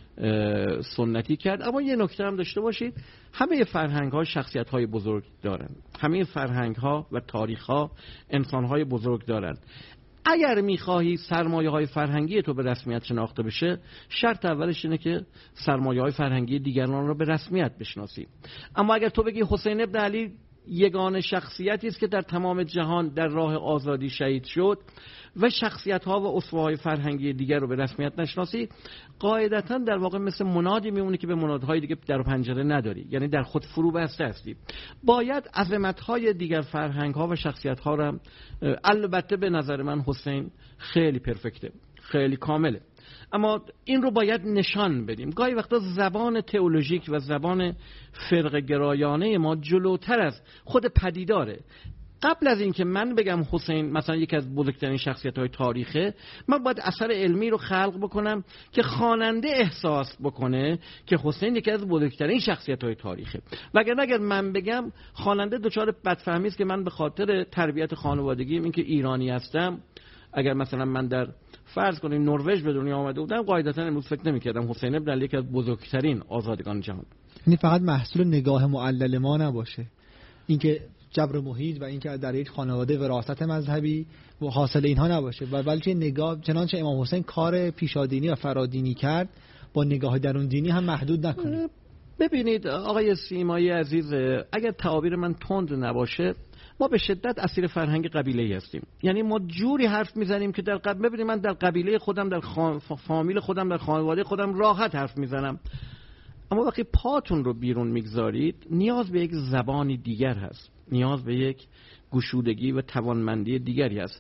سنتی کرد. اما یه نکته هم داشته باشید، همه فرهنگ ها شخصیت های بزرگ دارن، همه فرهنگ ها و تاریخ ها انسان های بزرگ دارن. اگر میخواهی سرمایه های فرهنگی تو به رسمیت شناخته بشه، شرط اولش اینه که سرمایه های فرهنگی دیگران رو به رسمیت بشناسی. اما اگر تو بگی حسین ابن علی یگانه شخصیتی است که در تمام جهان در راه آزادی شهید شد و شخصیت ها و اسوه های فرهنگی دیگر رو به رسمیت نشناسی، قاعدتا در واقع مثل منادی میمونه که به منادهای دیگه در پنجره نداری، یعنی در خود فرو بسته هستی. باید عظمت های دیگر فرهنگ ها و شخصیت ها رو، البته به نظر من حسین خیلی پرفکته، خیلی کامله، اما این رو باید نشان بدیم. گاهی وقتا زبان تئولوژیک و زبان فرق گرایانه ما جلوتر از خود پدیداره. قبل از اینکه من بگم حسین مثلا یکی از بزرگترین شخصیت‌های تاریخه، من باید اثر علمی رو خلق بکنم که خواننده احساس بکنه که حسین یکی از بزرگترین شخصیت‌های تاریخه. وگرنه اگر من بگم خواننده دچار بدفهمی است که من به خاطر تربیت خانوادگیم، اینکه ایرانی هستم، اگر مثلا من در فرض کنیم نروژ به دنیا آمده بودم، قاعدتاً امروز فکر نمی‌کردم حسین بن علی یکی از بزرگترین آزادگان جهان. یعنی فقط محصول نگاه معلل ما نباشه، اینکه جبر محیط و اینکه در یک خانواده وراثت مذهبی و حاصل اینها نباشه، و بلکه نگاه چنانچه امام حسین کار پیشادینی و فرادینی کرد با نگاه درون دینی هم محدود نکنه. ببینید آقای سیمایی عزیز، اگر تعابیر من تند نباشه، ما به شدت اسیر فرهنگ قبیله‌ای هستیم. یعنی ما جوری حرف میزنیم که در قبیله، ببینید من در قبیله خودم، در خان... فامیل خودم، در خانواده خودم راحت حرف میزنم، اما وقتی پاتون رو بیرون میگذارید نیاز به یک زبانی دیگر هست، نیاز به یک گشودگی و توانمندی دیگری هست.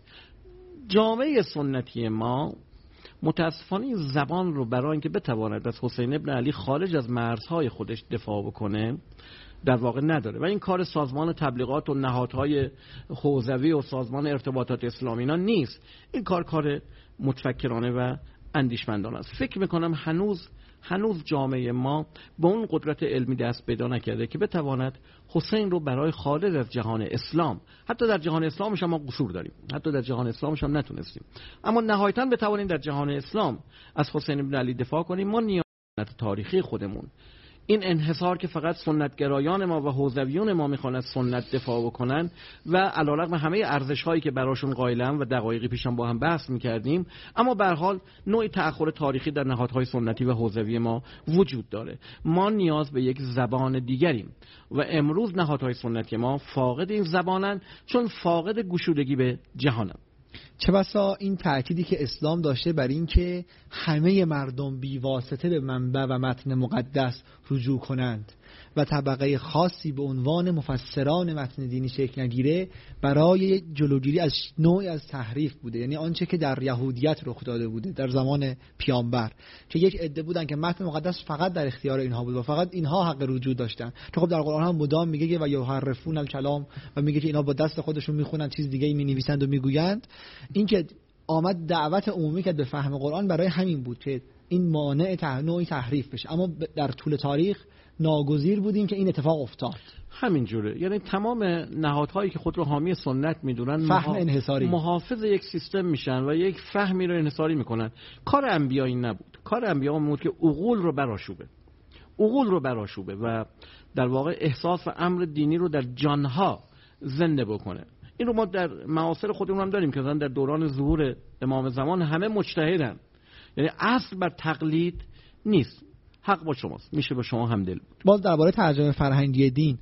جامعه سنتی ما متاسفانه این زبان رو برای اینکه بتواند از حسین بن علی خارج از مرزهای خودش دفاع بکنه در واقع نداره، و این کار سازمان تبلیغات و نهادهای حوزوی و سازمان ارتباطات اسلامی اینا نیست. این کار کار متفکرانه و اندیشمندانه است. فکر میکنم هنوز هنوز جامعه ما با اون قدرت علمی دست پیدا نکرده که بتواند حسین رو برای خارج از جهان اسلام، حتی در جهان اسلامش هم ما قصور داریم، حتی در جهان اسلامش هم نتونستیم، اما نهایتاً بتوانیم در جهان اسلام از حسین بن علی دفاع کنیم. ما نیاز تاریخی خودمون، این انحصار که فقط سنتگرایان ما و حوزویون ما میخوان از سنت دفاع بکنن و علیرغم همه ارزش‌هایی که براشون قائلم و دقایقی پیشم با هم بحث میکردیم، اما به هر حال نوعی تأخر تاریخی در نهادهای سنتی و حوزوی ما وجود داره. ما نیاز به یک زبان دیگریم و امروز نهادهای سنتی ما فاقد این زبانن، چون فاقد گشودگی به جهانن. چه بسا این تأکیدی که اسلام داشته بر این که همه مردم بی واسطه به منبع و متن مقدس رجوع کنند و طبقه خاصی به عنوان مفسران متن دینی شکل نگیره، برای جلوگیری از نوعی از تحریف بوده. یعنی آنچه که در یهودیت رخ داده بوده در زمان پیامبر، که یک عده بودن که متن مقدس فقط در اختیار اینها بود و فقط اینها حق رجوع داشتن، که خب در قرآن هم مدام میگه و یحرفون الکلام، و میگه که اینا با دست خودشون میخونن چیز دیگه ای مینویسند و میگویند. این که آمد دعوت عمومی که به فهم قرآن برای همین بود که این مانع ته... نوعی تحریف بشه، اما در طول تاریخ ناگزیر بودیم که این اتفاق افتاد. همین جوره. یعنی تمام نهادهایی که خود رو حامی سنت میدونن فهم انحصاری، محافظ یک سیستم میشن و یک فهمی رو انحصاری میکنن. کار انبیا این نبود. کار انبیا این بود که عقول رو برآشوبه عقول رو برآشوبه و در واقع احساس و امر دینی رو در جانها زنده بکنه. این رو ما در معاصر خودمون هم داریم که مثلا در دوران ظهور امام زمان همه مجتهدن، یعنی اصل بر تقلید نیست. حق با شماست، میشه با شما همدل بود. باز درباره ترجمه فرهنگی دین،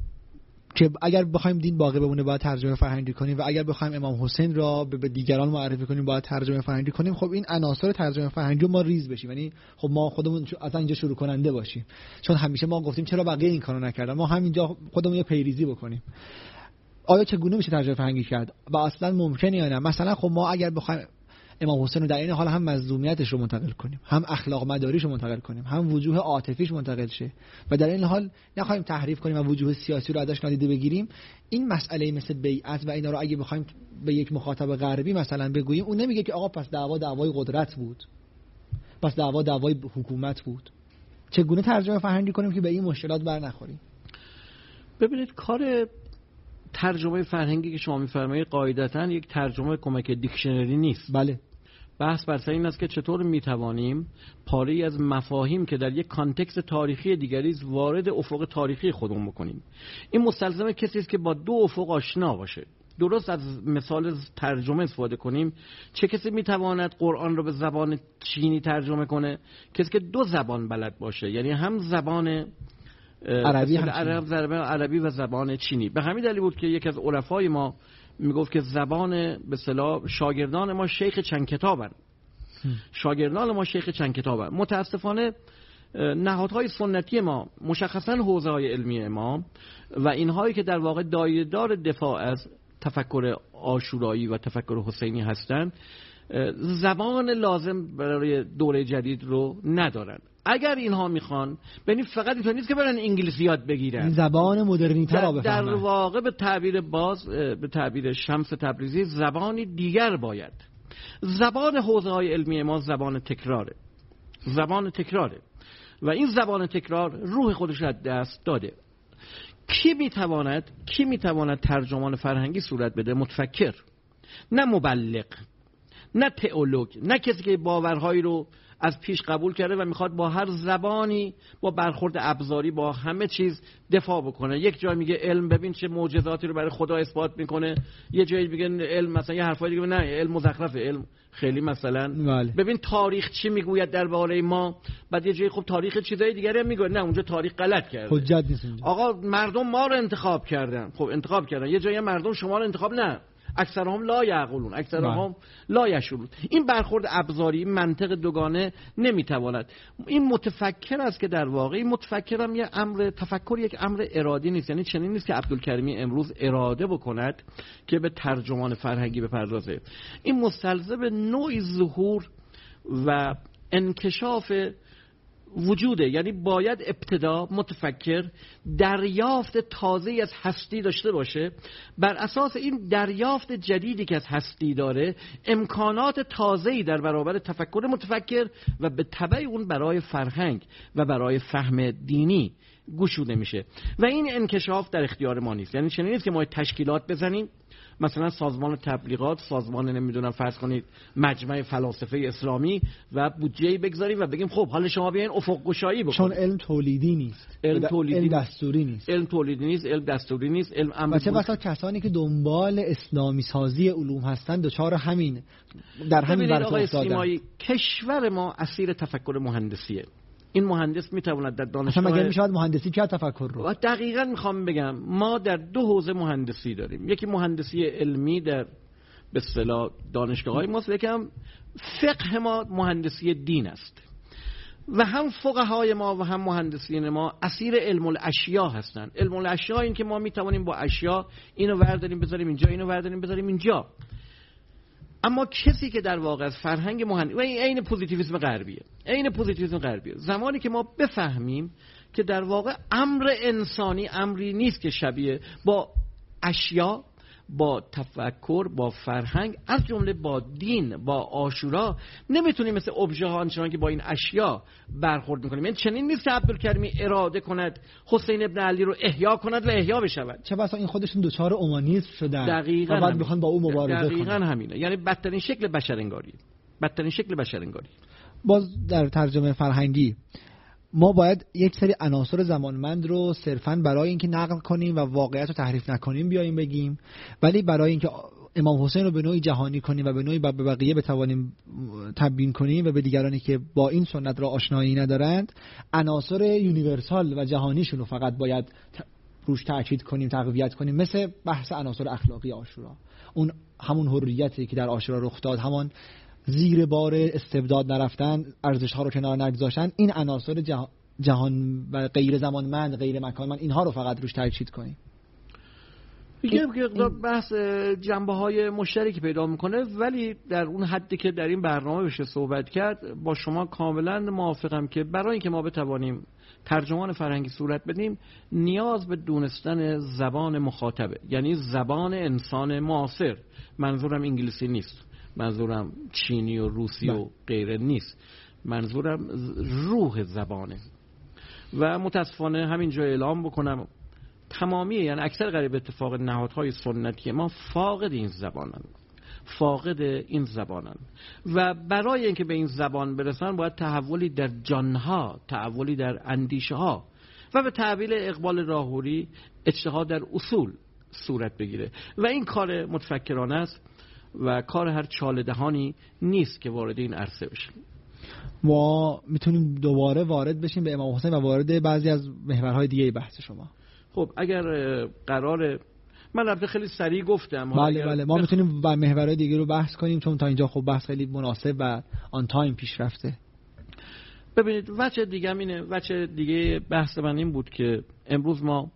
که اگر بخوایم دین باقی بمونه باید ترجمه فرهنگی کنیم و اگر بخوایم امام حسین را به دیگران معرفی کنیم باید ترجمه فرهنگی کنیم. خب این عناصر ترجمه فرهنگی ما ریز بشیم، یعنی خب ما خودمون اصلا اینجا شروع کننده باشیم، چون همیشه ما گفتیم چرا بقیه این کارو نکردن، ما همینجا خودمون یه پیریزی بکنیم. آیا چگونه میشه ترجمه فرهنگی کرد و اصلا ممکنه یا نه؟ مثلا خب ما اگر بخوایم امام حسین رو در این حال هم مظلومیتش رو منتقل کنیم، هم اخلاق مداریش رو منتقل کنیم، هم وجوه عاطفیش منتقل شه و در این حال نخواهیم تحریف کنیم و وجوه سیاسی رو ازش نادیده بگیریم، این مسئله مثل بیعت و اینا رو اگه بخوایم به یک مخاطب غربی مثلا بگوییم، اون نمیگه که آقا پس دعوا دعوای قدرت بود، پس دعوا دعوای حکومت بود. چگونه ترجمه فرهنگی کنیم که به این مشکلات بر نخوریم؟ ببینید کار ترجمه فرهنگی که شما می‌فرمایید قاعدتاً یک ترجمه کمک دیکشنری نیست. بله. بحث بر سر این است که چطور میتوانیم پاره‌ای از مفاهیم که در یک کانتکست تاریخی دیگری وارد افق تاریخی خودمون بکنیم. این مستلزم کسی است که با دو افق آشنا باشه. درست از مثال ترجمه استفاده کنیم، چه کسی میتواند قرآن رو به زبان چینی ترجمه کنه؟ کسی که دو زبان بلد باشه، یعنی هم زبان عربی هم عرب زبان عربی و زبان چینی. به همین دلیل بود که یکی از عرفای ما میگفت که زبان به اصطلاح شاگردان ما شیخ چند کتابن. شاگردان ما شیخ چند کتابن. متاسفانه نهادهای سنتی ما، مشخصا حوزه‌های علمی ما و اینهایی که در واقع دایره‌دار دفاع از تفکر عاشورایی و تفکر حسینی هستند، زبان لازم برای دوره جدید رو ندارن. اگر اینها میخوان، ببین فقط اینطور نیست که برن انگلیسی یاد بگیرن، زبان مدرنی‌تر را در, بفهمن. در واقع به تعبیر باز به تعبیر شمس تبریزی زبانی دیگر باید. زبان حوزه‌های علمی ما زبان تکراره، زبان تکراره و این زبان تکرار روح خودش را دست داده. کی میتواند کی میتواند ترجمان فرهنگی صورت بده؟ متفکر، نه مبلغ، نه تئولوگ، نه کسی که باورهایی رو از پیش قبول کرده و میخواد با هر زبانی، با برخورد ابزاری، با همه چیز دفاع بکنه. یک جای میگه علم ببین چه معجزاتی رو برای خدا اثبات میکنه، یه جایی میگه علم مثلا یه حرفای دیگه نه علم مزخرفه، علم خیلی مثلا بله. ببین تاریخ چی میگوید درباره ما، بعد یه جایی خب تاریخ چیزای دیگری هم میگه نه اونجا تاریخ غلط کرده، حجت نیست اینجا. آقا مردم ما رو انتخاب کردن، خب انتخاب کردن، یه جایی مردم شما رو انتخاب نه، اکثرهم لا یعقلون، اکثرهم لا یشعرون. این برخورد ابزاری، منطق دوگانه نمیتواند. این متفکر است که در واقع این متفکر هم یه امر تفکر، یک امر ارادی نیست. یعنی چنین نیست که عبدالکریمی امروز اراده بکند که به ترجمان فرهنگی بپردازه. این مستلزم نوعی ظهور و انکشاف وجوده. یعنی باید ابتدا متفکر دریافت تازه‌ای از هستی داشته باشه، بر اساس این دریافت جدیدی که از هستی داره امکانات تازه‌ای در برابر تفکر متفکر و به تبع اون برای فرهنگ و برای فهم دینی گشوده میشه و این انکشاف در اختیار ما نیست. یعنی چنین نیست که ما تشکیلات بزنیم، مثلا سازمان تبلیغات، سازمان نمیدونم فرض کنید مجمع فلاسفه اسلامی و بودجه‌ای بگذاریم و بگیم خب حالا شما بیاین افق گشایی بکنید. چون علم تولیدی نیست، علم تولیدی علم دستوری نیست، علم تولیدی نیست، علم دستوری نیست، علم امر. و چه بسا کسانی که دنبال اسلامی سازی علوم هستند دچار همین در همین ورطه افتادن. کشور ما اسیر تفکر مهندسیه. این مهندس میتواند در دانشگاه، اصلا مگه میشود مهندسی کرد تفکر رو؟ دقیقاً میخوام بگم ما در دو حوزه مهندسی داریم. یکی مهندسی علمی در به اصطلاح دانشگاه‌های ما، یکم فقه ما مهندسی دین است و هم فقهای ما و هم مهندسین ما اسیر علم الاشیا هستند. علم الاشیا این که ما میتوانیم با اشیا اینو ورداریم بذاریم اینجا، اینو ورداریم بذاریم اینجا. اما کسی که در واقع از فرهنگ مهندسی و این عین پوزیتیویسم غربیه، عین پوزیتیویسم غربیه، زمانی که ما بفهمیم که در واقع امر انسانی امری نیست که شبیه با اشیا، با تفکر، با فرهنگ، از جمله با دین، با عاشورا نمیتونیم مثل ابژه ها آنچنان که با این اشیا برخورد میکنیم. یعنی چنین نیست که عبدالکریمی اراده کند حسین ابن علی رو احیا کند و احیا بشود. چه بسا این خودشون دوچار اومانیسم شدن دقیقاً و بعد میخوان با اون مبارزه کنن. دقیقاً همینه. یعنی بدترین شکل بشرانگاری، بدترین شکل بشرانگاری. باز در ترجمه فرهنگی ما باید یک سری عناصر زمانمند رو صرفاً برای اینکه نقل کنیم و واقعیت رو تحریف نکنیم بیاییم بگیم، ولی برای اینکه امام حسین رو به نوعی جهانی کنیم و به نوعی به بقیه بتوانیم تبیین کنیم و به دیگرانی که با این سنت را آشنایی ندارند عناصر یونیورسال و جهانیشون رو فقط باید روش تاکید کنیم، تقویت کنیم. مثل بحث عناصر اخلاقی عاشورا، اون همون حریتی که در عاشورا رخ داد، همون زیر بار استبداد نرفتن، ارزش ها رو کنار نگذاشتن، این عناصر جهان, جهان و غیر زمانمند، غیر مکانمند، اینها رو فقط روش تاکید کنیم. یه بحث جنبه های مشترکی پیدا میکنه، ولی در اون حدی که در این برنامه بشه صحبت کرد با شما کاملا موافقم که برای اینکه ما بتوانیم ترجمان فرهنگی صورت بدیم نیاز به دونستن زبان مخاطبه، یعنی زبان انسان معاصر. منظورم انگلیسی نیست، منظورم چینی و روسی و غیره نیست، منظورم روح زبانه. و متاسفانه همینجا اعلام بکنم تمامی، یعنی اکثر غریب اتفاق نهادهای سنتی ما فاقد این زبانن، فاقد این زبانن و برای اینکه به این زبان برسن باید تحولی در جانها، تحولی در اندیشه ها و به تعبیر اقبال راهوری اجتهاد در اصول صورت بگیره و این کار متفکرانه است و کار هر چاله دهانی نیست که وارد این عرصه بشه. ما میتونیم دوباره وارد بشیم به امام حسین و وارد بعضی از محورهای دیگه بحث شما. خب اگر قراره، من البته خیلی سریع گفتم، بله بله ما بخ... میتونیم با محورهای دیگه رو بحث کنیم چون تا اینجا خب بحث خیلی مناسب و آن تایم پیش رفته. ببینید وجه دیگه هم اینه، وجه دیگه بحث من این بود که امروز ما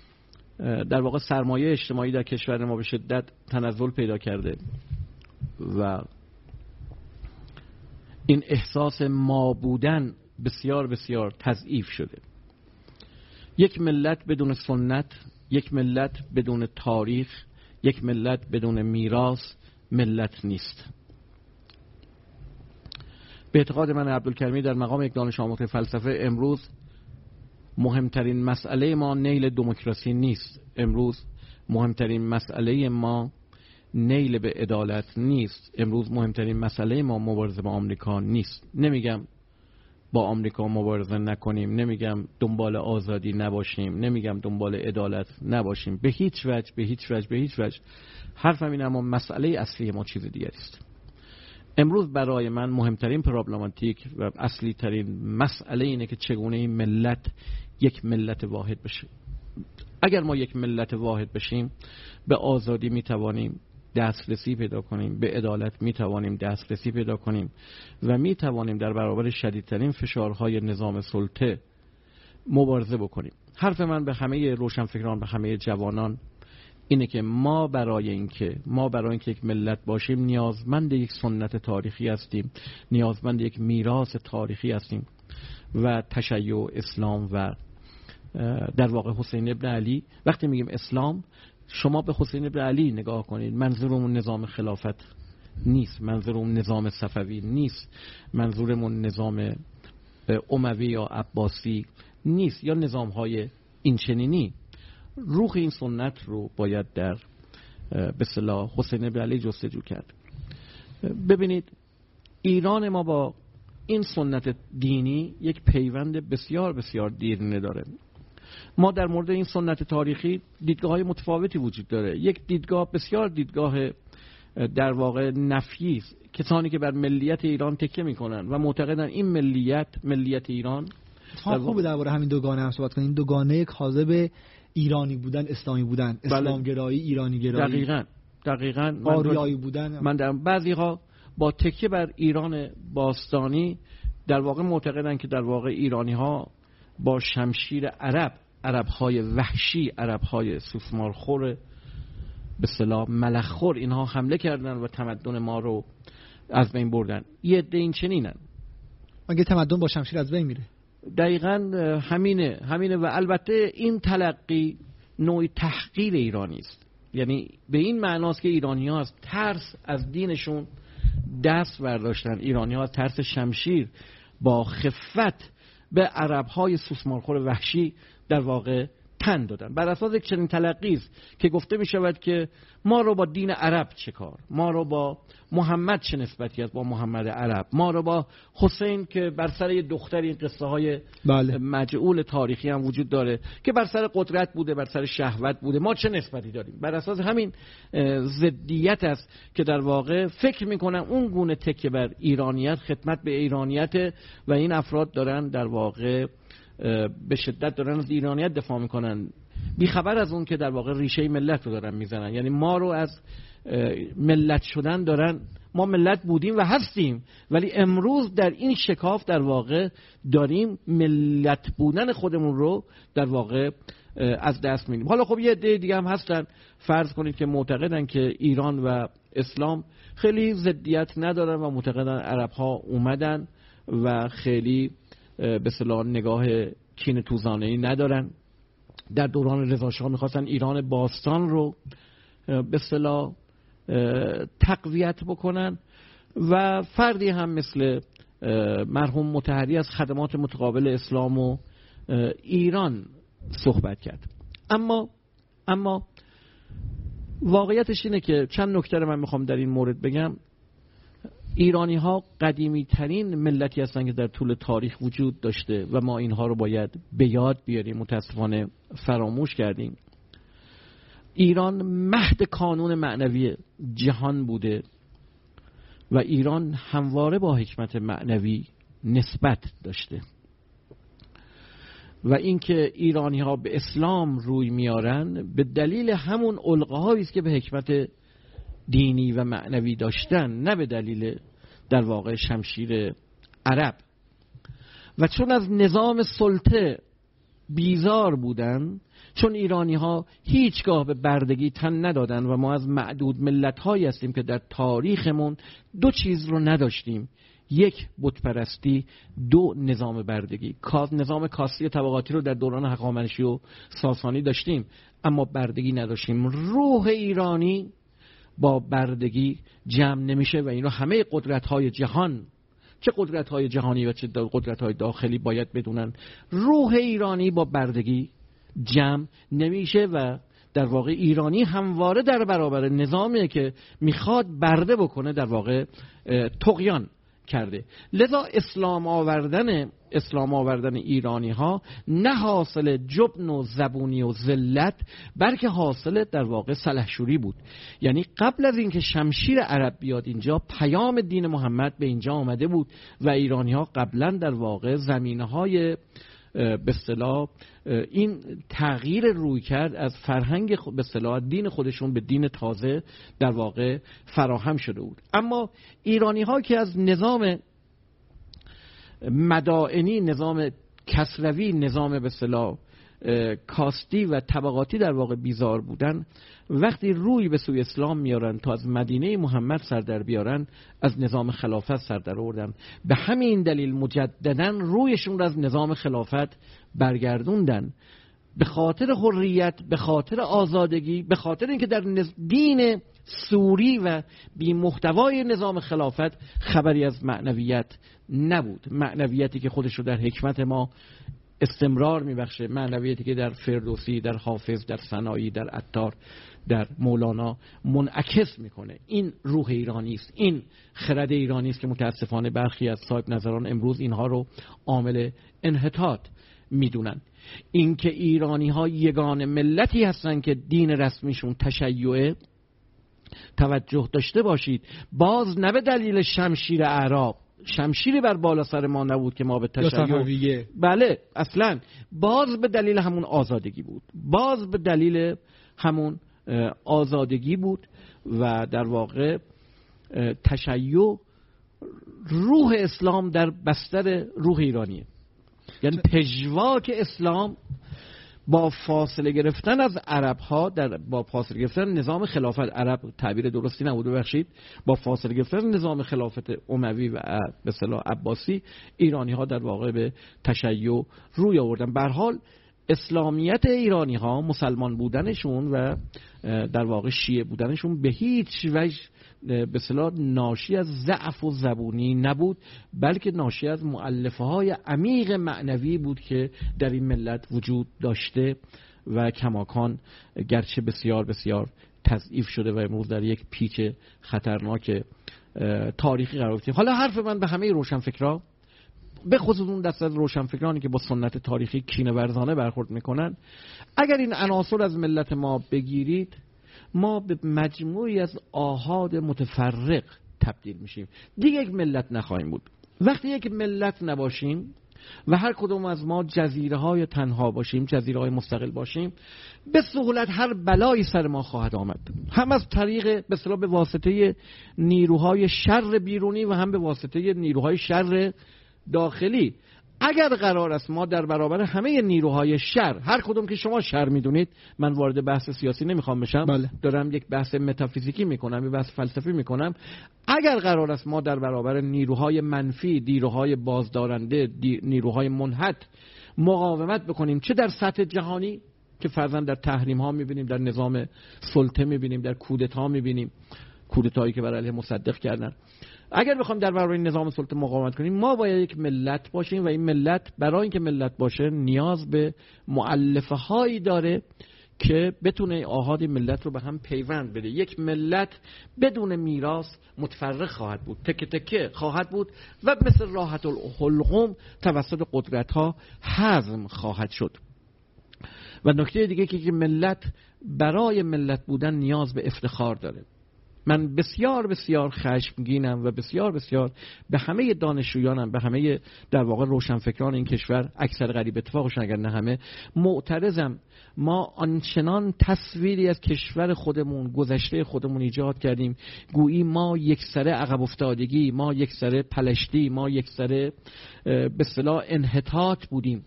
در واقع سرمایه اجتماعی در کشور ما به شدت تنزل پیدا کرده و این احساس ما بودن بسیار بسیار تضعیف شده. یک ملت بدون سنت، یک ملت بدون تاریخ، یک ملت بدون میراث ملت نیست. به اعتقاد من عبدالکریمی در مقام یک دانش آموز فلسفه، امروز مهمترین مسئله ما نیل دموکراسی نیست. امروز مهمترین مسئله ما نیل به عدالت نیست. امروز مهمترین مسئله ما مبارزه با آمریکا نیست. نمیگم با آمریکا مبارزه نکنیم، نمیگم دنبال آزادی نباشیم، نمیگم دنبال عدالت نباشیم، به هیچ وجه به هیچ وجه به هیچ وجه. حرفم اینه، اما مسئله اصلی ما چیز دیگری است. امروز برای من مهمترین پرابلماتیک و اصلی ترین مسئله اینه که چگونه این ملت یک ملت واحد بشه. اگر ما یک ملت واحد بشیم، به آزادی میتوانیم دسترسی پیدا کنیم، به عدالت میتوانیم دسترسی پیدا کنیم و میتوانیم در برابر شدیدترین فشارهای نظام سلطه مبارزه بکنیم. حرف من به همه روشنفکران، به همه جوانان اینه که ما برای اینکه ما برای اینکه یک ملت باشیم نیازمند یک سنت تاریخی هستیم، نیازمند یک میراث تاریخی هستیم و تشیع اسلام و در واقع حسین ابن علی. وقتی میگیم اسلام، شما به حسین ابن علی نگاه کنید، منظورمون نظام خلافت نیست، منظورمون نظام صفوی نیست، منظورمون نظام اموی یا عباسی نیست یا نظام های اینچنینی. روح این سنت رو باید در به اصطلاح حسین ابن علی جستجو کرد. ببینید ایران ما با این سنت دینی یک پیوند بسیار بسیار دیرینه داره. ما در مورد این سنت تاریخی دیدگاه‌های متفاوتی وجود داره. یک دیدگاه بسیار دیدگاه در واقع نفی است، کسانی که بر ملیت ایران تکیه میکنن و معتقدن این ملیت ملیت ایران. تا خوبه درباره همین دوگانه هم صحبت کنیم. این دوگانه کاذب ایرانی بودن، اسلامی بودن، اسلام گرایی، ایرانی گرایی. دقیقاً دقیقاً آریایی بودن. من در بعضی‌ها با تکیه بر ایران باستانی در واقع معتقدن که در واقع ایرانی‌ها با شمشیر عرب، عرب‌های وحشی، عرب‌های سوسمارخور به اصطلاح ملخخور، اینها حمله کردن و تمدن ما رو از بین بردن. یه عده این چنینن. مگه تمدن با شمشیر از بین میره؟ دقیقاً همینه همینه و البته این تلقی نوعی تحقیر ایرانی است. یعنی به این معناست که ایرانی‌ها از ترس از دینشون دست برداشتن. ایرانی‌ها از ترس شمشیر با خفت به عرب‌های سوسمارخور وحشی در واقع تن دادن. بر اساس یک چنین تلقی است که گفته می شود که ما رو با دین عرب چه کار، ما رو با محمد چه نسبتی است با محمد عرب، ما رو با حسین که بر سر یه دختر، این قصه های بله. مجعول تاریخی هم وجود داره که بر سر قدرت بوده، بر سر شهوت بوده، ما چه نسبتی داریم. بر اساس همین ضدیت است که در واقع فکر میکنن اون گونه تکیه بر ایرانیت، خدمت به ایرانیت و این افراد دارن در واقع به شدت دارن از ایرانیت دفاع میکنن، بیخبر از اون که در واقع ریشه ملت رو دارن میزنن. یعنی ما رو از ملت شدن دارن، ما ملت بودیم و هستیم، ولی امروز در این شکاف در واقع داریم ملت بودن خودمون رو در واقع از دست میدیم. حالا خب یه عده دیگه هم هستن، فرض کنید که معتقدن که ایران و اسلام خیلی ضدیت ندارن و معتقدن عرب ها اومدن و خیلی به اصطلاح نگاه کینه توزانه‌ای ندارن. در دوران رضا شاه می‌خواستن ایران باستان رو به اصطلاح تقویت بکنن و فردی هم مثل مرحوم مطهری از خدمات متقابل اسلام و ایران صحبت کرد. اما اما واقعیتش اینه که چند نکته من میخوام در این مورد بگم. ایرانی ها قدیمی ترین ملتی هستند که در طول تاریخ وجود داشته و ما اینها رو باید به یاد بیاریم. متاسفانه فراموش کردیم. ایران مهد کانون معنوی جهان بوده و ایران همواره با حکمت معنوی نسبت داشته و اینکه ایرانی ها به اسلام روی میارن به دلیل همون القاهایی است که به حکمت دینی و معنوی داشتن، نه به دلیل در واقع شمشیر عرب. و چون از نظام سلطه بیزار بودن، چون ایرانی ها هیچگاه به بردگی تن ندادن و ما از معدود ملت هایی هستیم که در تاریخمون دو چیز رو نداشتیم، یک بت پرستی، دو نظام بردگی. نظام کاستی طبقاتی رو در دوران هخامنشی و ساسانی داشتیم اما بردگی نداشتیم. روح ایرانی با بردگی جمع نمیشه و این رو همه قدرت‌های جهان، چه قدرت‌های جهانی و چه قدرت‌های داخلی باید بدونن. روح ایرانی با بردگی جمع نمیشه و در واقع ایرانی همواره در برابر نظامی که میخواد برده بکنه در واقع طغیان کرده. لذا اسلام آوردن اسلام آوردن ایرانی ها نه حاصل جبن و زبونی و ذلت، بلکه حاصل در واقع سلحشوری بود. یعنی قبل از اینکه شمشیر عرب بیاد اینجا، پیام دین محمد به اینجا آمده بود و ایرانی ها قبلا در واقع زمینه های به اصطلاح این تغییر روی کرد از فرهنگ به اصطلاح دین خودشون به دین تازه در واقع فراهم شده بود. اما ایرانی ها که از نظام مدائنی، نظام کسروی، نظام به اصطلاح کاستی و طبقاتی در واقع بیزار بودن، وقتی روی به سوی اسلام میارن تا از مدینه محمد سر در بیارن، از نظام خلافت سر در آوردن. به همین دلیل مجددا رویشون را از نظام خلافت برگردوندن، به خاطر حریت، به خاطر آزادگی، به خاطر اینکه در دین سوری و بی محتوای نظام خلافت خبری از معنویت نبود. معنویتی که خودش رو در حکمت ما استمرار میبخشه، معنویتی که در فردوسی، در حافظ، در ثنایی، در عطار، در مولانا منعکس میکنه. این روح ایرانی است، این خرد ایرانی است که متاسفانه برخی از صاحب نظران امروز اینها رو عامل انحطاط میدونن. اینکه ایرانی ها یگانه ملتی هستن که دین رسمیشون تشیعه، توجه داشته باشید، باز نه به دلیل شمشیر اعراب، شمشیری بر بالا سر ما نبود که ما به تشیع، بله اصلا، باز به دلیل همون آزادگی بود، باز به دلیل همون آزادگی بود و در واقع تشیع روح اسلام در بستر روح ایرانیه. یعنی پژواک اسلام با فاصله گرفتن از عرب ها، در با فاصله گرفتن نظام خلافت عرب، تعبیر درستی نبود ببخشید، با فاصله گرفتن نظام خلافت اموی و به اصطلاح عباسی، ایرانی ها در واقع به تشیع روی آوردن. به هر حال اسلامیت ایرانی ها، مسلمان بودنشون و در واقع شیعه بودنشون به هیچ وجه به اصطلاح ناشی از ضعف و زبونی نبود، بلکه ناشی از مؤلفه های عمیق معنوی بود که در این ملت وجود داشته و کماکان گرچه بسیار بسیار تضعیف شده و امروز در یک پیچ خطرناک تاریخی قرار گرفته. حالا حرف من به همه روشنفکرا، به خصوص اون دست از روشنفکرانی که با سنت تاریخی کینه ورزانه برخورد میکنن، اگر این عناصر از ملت ما بگیرید، ما به مجموعی از آحاد متفرق تبدیل میشیم، دیگه یک ملت نخواهیم بود. وقتی یک ملت نباشیم و هر کدوم از ما جزیره های تنها باشیم، جزیره های مستقل باشیم، به سهولت هر بلایی سر ما خواهد آمد، هم از طریق به اصطلاح به واسطه نیروهای شر بیرونی و هم به واسطه نیروهای شر داخلی. اگر قرار است ما در برابر همه نیروهای شر، هر کدوم که شما شر میدونید، من وارد بحث سیاسی نمیخوام بشم، بله. دارم یک بحث متافیزیکی میکنم، یک بحث فلسفی میکنم. اگر قرار است ما در برابر نیروهای منفی، نیروهای بازدارنده، نیروهای منحط مقاومت بکنیم، چه در سطح جهانی که فرضاً در تحریم ها میبینیم، در نظام سلطه میبینیم، در کودتا میبینیم، کودتایی که بر علیه مصدق کردن، اگر بخوایم در برابر نظام سلطه مقاومت کنیم، ما باید یک ملت باشیم و این ملت برای اینکه ملت باشه نیاز به مؤلفه هایی داره که بتونه آحاد ملت رو به هم پیوند بده. یک ملت بدون میراث متفرق خواهد بود، تکه تکه خواهد بود و مثل راحت الحلقوم توسط قدرت ها هضم خواهد شد. و نکته دیگه که ملت برای ملت بودن نیاز به افتخار داره. من بسیار بسیار خشمگینم و بسیار بسیار به همه دانشجویانم، به همه در واقع روشنفکران این کشور، اکثر قریب اتفاقشون اگر نه همه، معترضم. ما آنچنان تصویری از کشور خودمون، گذشته خودمون ایجاد کردیم گویی ما یک سره عقب افتادگی، ما یک سره پلشتی، ما یک سره به اصطلاح انحطاط بودیم.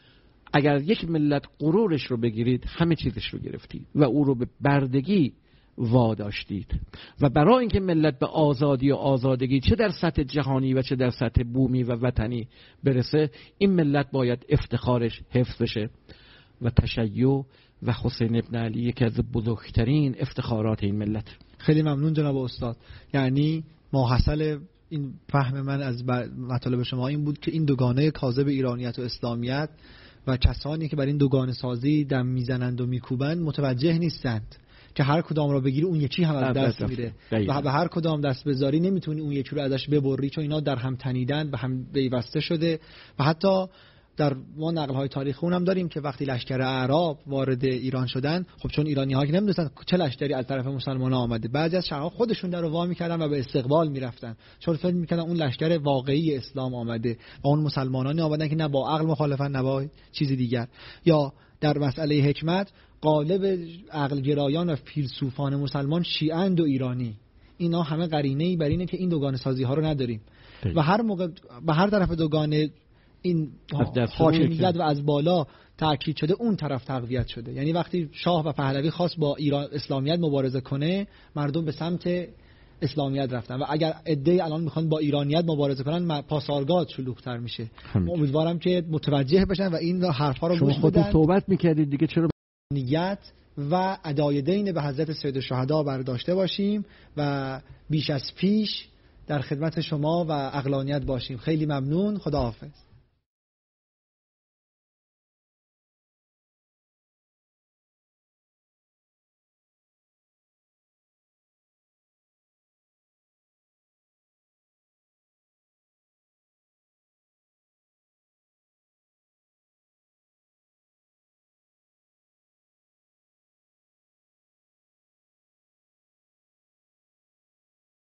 اگر یک ملت غرورش رو بگیرید، همه چیزش رو گرفتید و او رو به بردگی واداشتید و برای اینکه ملت به آزادی و آزادگی چه در سطح جهانی و چه در سطح بومی و وطنی برسه، این ملت باید افتخارش حفظ بشه و تشیع و حسین ابن علی یکی از بزرگترین افتخارات این ملت. خیلی ممنون جناب استاد. یعنی ماحصل این فهم من از مطالب شما این بود که این دوگانه کاذب ایرانیت و اسلامیت و کسانی که بر این دوگانه سازی دم میزنند و میکوبند متوجه نیستند که هر کدام را بگیری اون یکی هم از دست میره و به هر کدام دست بذاری نمیتونی اون یکی رو ازش ببری، چون اینا در هم تنیدن و هم پیوسته شده. و حتی در ما نقل های تاریخی اونم داریم که وقتی لشکر اعراب وارد ایران شدن، خب چون ایرانی ها که نمیدونن چه لشکری از طرف مسلمان ها آمده، بعضی از شهرها خودشون در رو وا میکردن و به استقبال میرفتن، چون فکر میکردن اون لشکر واقعی اسلام آمده و اون مسلمانانی آمدن که نه با عقل مخالفن نه با چیزی دیگر. یا در مسئله حکمت، غالب عقل گرایان و فیلسوفان مسلمان شیعه‌اند و ایرانی. اینا همه قرینه‌ای بر اینه که این دوگانه سازی ها رو نداریم و هر موقع به هر طرف دوگانه این حاکمیت و از بالا تأکید شده اون طرف تقویت شده. یعنی وقتی شاه و پهلوی خواست با ایران اسلامیت مبارزه کنه، مردم به سمت اسلامیت رفتن و اگر عده‌ای الان میخوان با ایرانیت مبارزه کنن، پاسارگاد شلوغ‌تر میشه. امیدوارم که متوجه بشن و این حرفا رو گوش بدن. شما خودتون صحبت میکردید دیگه، چرا نیت و ادای دین به حضرت سید الشهدا برداشته باشیم و بیش از پیش در خدمت شما و عقلانیت باشیم. خیلی ممنون. خداحافظ.